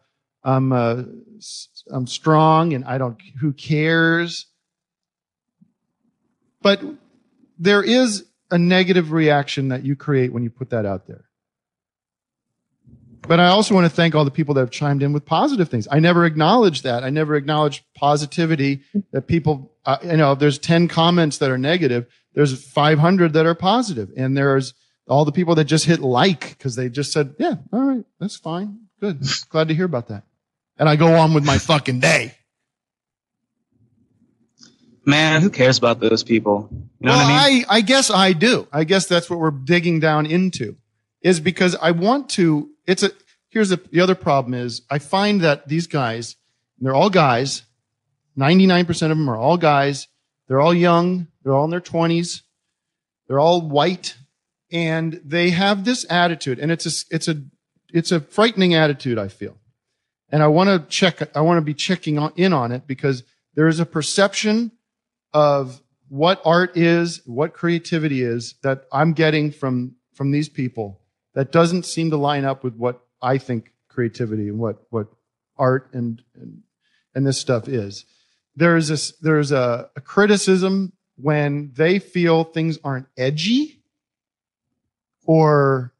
I'm strong and who cares? But there is a negative reaction that you create when you put that out there. But I also want to thank all the people that have chimed in with positive things. I never acknowledged that. I never acknowledged positivity that people, if there's 10 comments that are negative, there's 500 that are positive. And there's all the people that just hit like because they just said, yeah, all right, that's fine. Good. Glad to hear about that. And I go on with my fucking day. Man, who cares about those people? You know what I mean? I guess I do. I guess that's what we're digging down into, is because I want to, the other problem is I find that these guys, they're all guys, 99% of them are all guys. They're all young. They're all in their 20s. They're all white, and they have this attitude, and it's a frightening attitude, I feel. And I want to be checking in on it, because there is a perception of what art is, what creativity is, that I'm getting from these people that doesn't seem to line up with what I think creativity and what art and this stuff is. There's a criticism when they feel things aren't edgy or,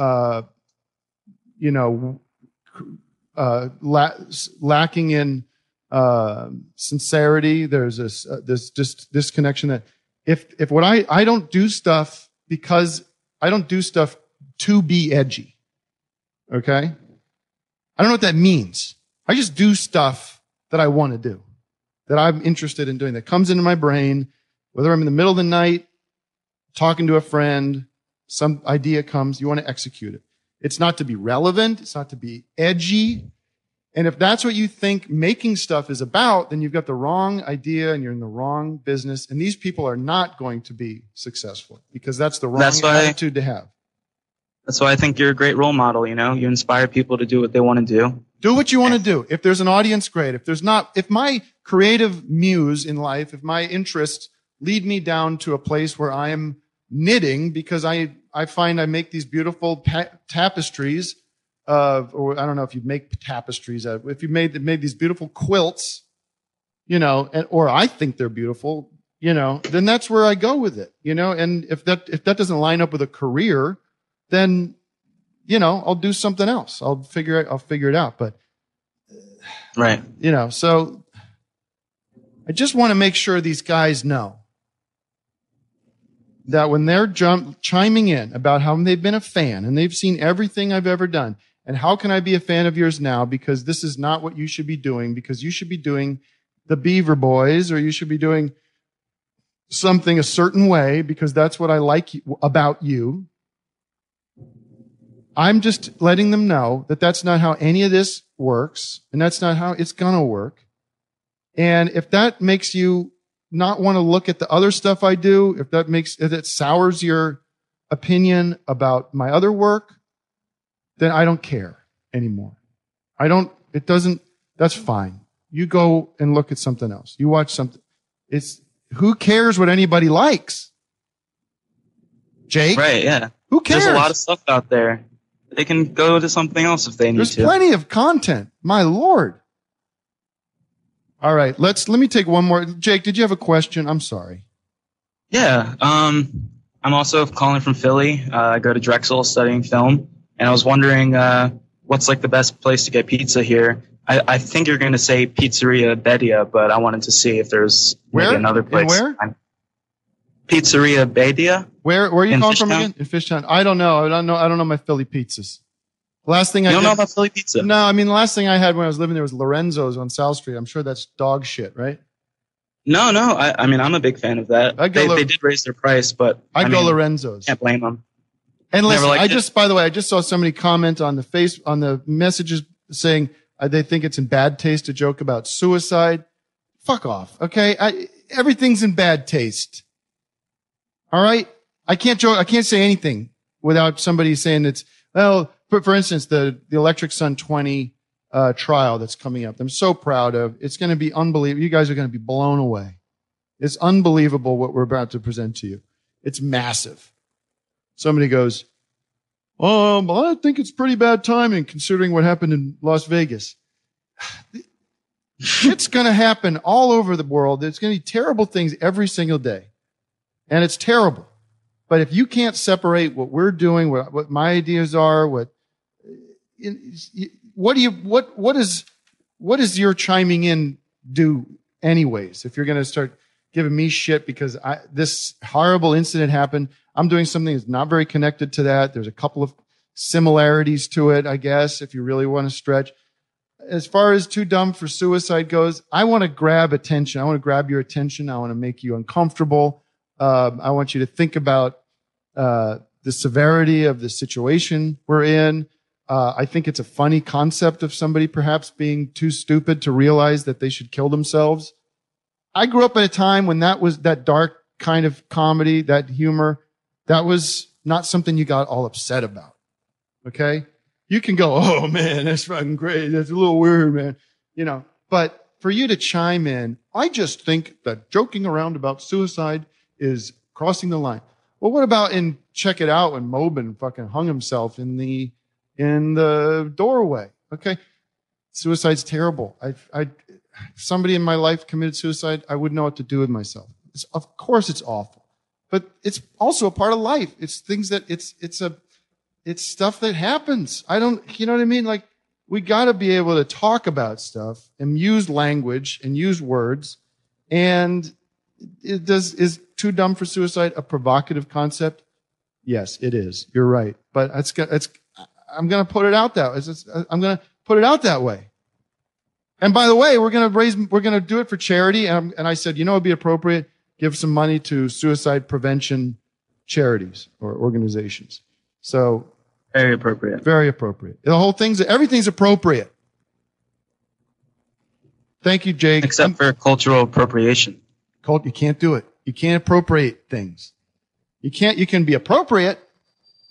lacking in sincerity. There's this disconnection that if what I don't do stuff because I don't do stuff to be edgy. Okay? I don't know what that means. I just do stuff that I want to do, that I'm interested in doing, that comes into my brain, whether I'm in the middle of the night, talking to a friend, some idea comes, you want to execute it. It's not to be relevant. It's not to be edgy. And if that's what you think making stuff is about, then you've got the wrong idea and you're in the wrong business. And these people are not going to be successful because that's the wrong attitude to have. That's why I think you're a great role model. You know, you inspire people to do what they want to do. Do what you want to do. If there's an audience, great. If there's not, if my creative muse in life, if my interests lead me down to a place where I am knitting because I find I make these beautiful tapestries or I don't know if you make tapestries, if you made these beautiful quilts, you know, or I think they're beautiful, you know, then that's where I go with it, you know, and if that doesn't line up with a career, then, you know, I'll do something else. I'll figure it out. But, right. You know, so I just want to make sure these guys know that when they're chiming in about how they've been a fan and they've seen everything I've ever done, and how can I be a fan of yours now? Because this is not what you should be doing, because you should be doing the Beaver Boys, or you should be doing something a certain way because that's what I like about you. I'm just letting them know that that's not how any of this works, and that's not how it's going to work. And if that makes you not want to look at the other stuff I do, if it sours your opinion about my other work, then I don't care anymore. That's fine. You go and look at something else. You watch something. Who cares what anybody likes? Jake? Right, yeah. Who cares? There's a lot of stuff out there. They can go to something else if they need to. There's plenty of content. My Lord. All right, let me take one more. Jake, did you have a question? I'm sorry. Yeah. I'm also calling from Philly. I go to Drexel studying film, and I was wondering what's like the best place to get pizza here. I think you're going to say Pizzeria Bedia, but I wanted to see if there's maybe another place. Where? Pizzeria Bedia. Where are you calling from again? In Fishtown. I don't know. I don't know my Philly pizzas. Last thing you don't know about Philly pizza? No, I mean the last thing I had when I was living there was Lorenzo's on South Street. I'm sure that's dog shit, right? No. I mean I'm a big fan of that. They did raise their price, but I go Lorenzo's. Can't blame them. And listen, by the way, I just saw somebody comment on the messages saying they think it's in bad taste to joke about suicide. Fuck off, okay? Everything's in bad taste. All right? I can't joke. I can't say anything without somebody saying it's, well, for instance, the Electric Sun 20 trial that's coming up. I'm so proud of. It's going to be unbelievable. You guys are going to be blown away. It's unbelievable what we're about to present to you. It's massive. Somebody goes, well, I think it's pretty bad timing considering what happened in Las Vegas. It's going to happen all over the world. There's going to be terrible things every single day. And it's terrible. But if you can't separate what we're doing, what my ideas are, what does your chiming in do anyways? If you're going to start giving me shit because this horrible incident happened, I'm doing something that's not very connected to that. There's a couple of similarities to it, I guess, if you really want to stretch. As far as Too Dumb for Suicide goes, I want to grab attention. I want to grab your attention. I want to make you uncomfortable. I want you to think about the severity of the situation we're in. I think it's a funny concept of somebody perhaps being too stupid to realize that they should kill themselves. I grew up at a time when that dark kind of comedy, that humor, that was not something you got all upset about. Okay? You can go, oh man, that's fucking great. That's a little weird, man. You know, but for you to chime in, I just think that joking around about suicide is crossing the line. Well, what about in Check It Out when Mobin fucking hung himself in the doorway? Okay. Suicide's terrible. If somebody in my life committed suicide, I wouldn't know what to do with myself. Of course it's awful, but it's also a part of life. It's things that it's stuff that happens. You know what I mean? Like we got to be able to talk about stuff and use language and use words. And is Too Dumb for Suicide a provocative concept? Yes, it is. You're right. But I'm going to put it out that way. And by the way, we're going to do it for charity. And I said, you know, it'd be appropriate, give some money to suicide prevention charities or organizations. So very appropriate. Very appropriate. Everything's appropriate. Thank you, Jake. Except for cultural appropriation. You can't do it. You can't appropriate things. You can be appropriate.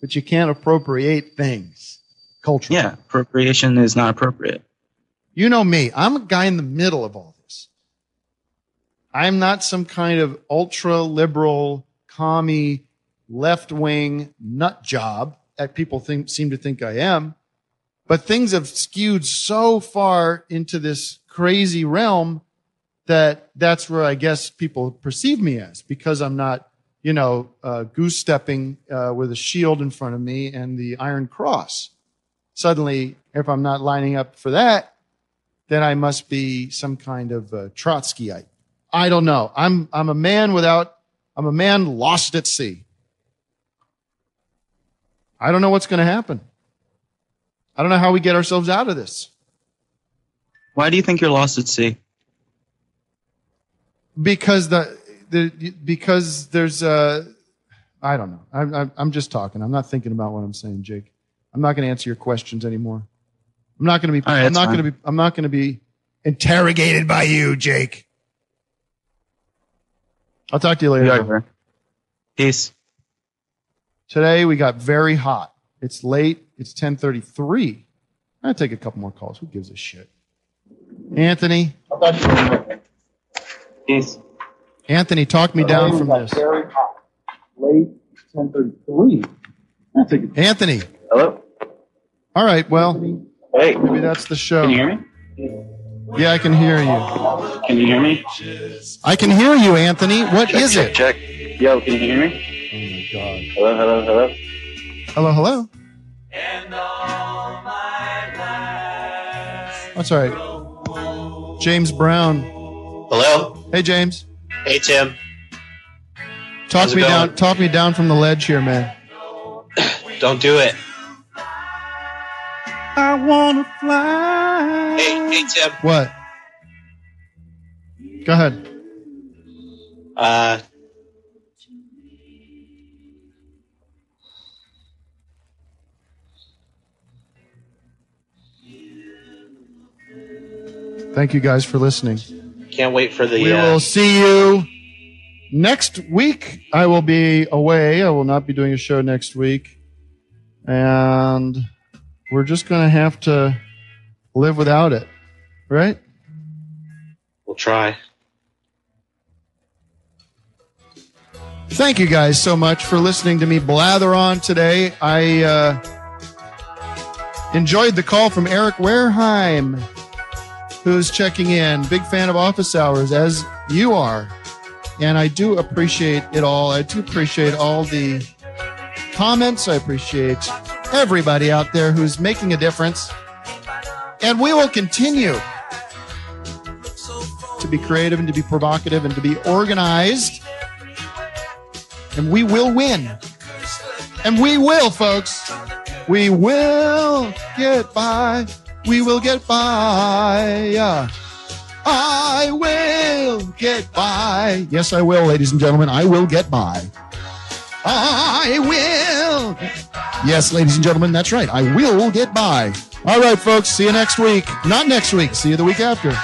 but you can't appropriate things culturally. Yeah, appropriation is not appropriate. You know me. I'm a guy in the middle of all this. I'm not some kind of ultra-liberal, commie, left-wing nut job that people seem to think I am. But things have skewed so far into this crazy realm that that's where I guess people perceive me as, because I'm not, goose stepping with a shield in front of me and the Iron Cross. Suddenly, if I'm not lining up for that, then I must be some kind of Trotskyite. I don't know. I'm a man lost at sea. I don't know what's going to happen. I don't know how we get ourselves out of this. Why do you think you're lost at sea? Because because there's I don't know. I'm just talking. I'm not thinking about what I'm saying, Jake. I'm not going to answer your questions anymore. I'm not going to be. Right, I'm not going to be interrogated by you, Jake. I'll talk to you later. Peace. Today we got very hot. It's late. It's 10:33. I'll take a couple more calls. Who gives a shit? Anthony. Peace. Anthony, talk me down from this. Very hot. Late 10:33. Anthony. Hello. All right. Well, hey. Maybe that's the show. Can you hear me? Yeah, I can hear you. Can you hear me? I can hear you, Anthony. What is it? Check. Yo, can you hear me? Oh my God. Hello, hello, hello. Hello, hello. That's all right. James Brown. Hello. Hey, James. Hey, Tim. Talk me down from the ledge here, man. Don't do it. I wanna fly. Hey, Tim. What? Go ahead. Thank you guys for listening. Can't wait for the. We will see you next week. I will be away. I will not be doing a show next week. And we're just going to have to live without it. Right? We'll try. Thank you guys so much for listening to me blather on today. I enjoyed the call from Eric Wareheim, who's checking in. Big fan of Office Hours, as you are. And I do appreciate it all. I do appreciate all the comments. I appreciate everybody out there who's making a difference. And we will continue to be creative and to be provocative and to be organized. And we will win. And we will, folks. We will get by. We will get by. I will get by. Yes, I will, ladies and gentlemen. I will get by. I will. Yes, ladies and gentlemen, that's right. I will get by. All right, folks. See you next week. Not next week. See you the week after.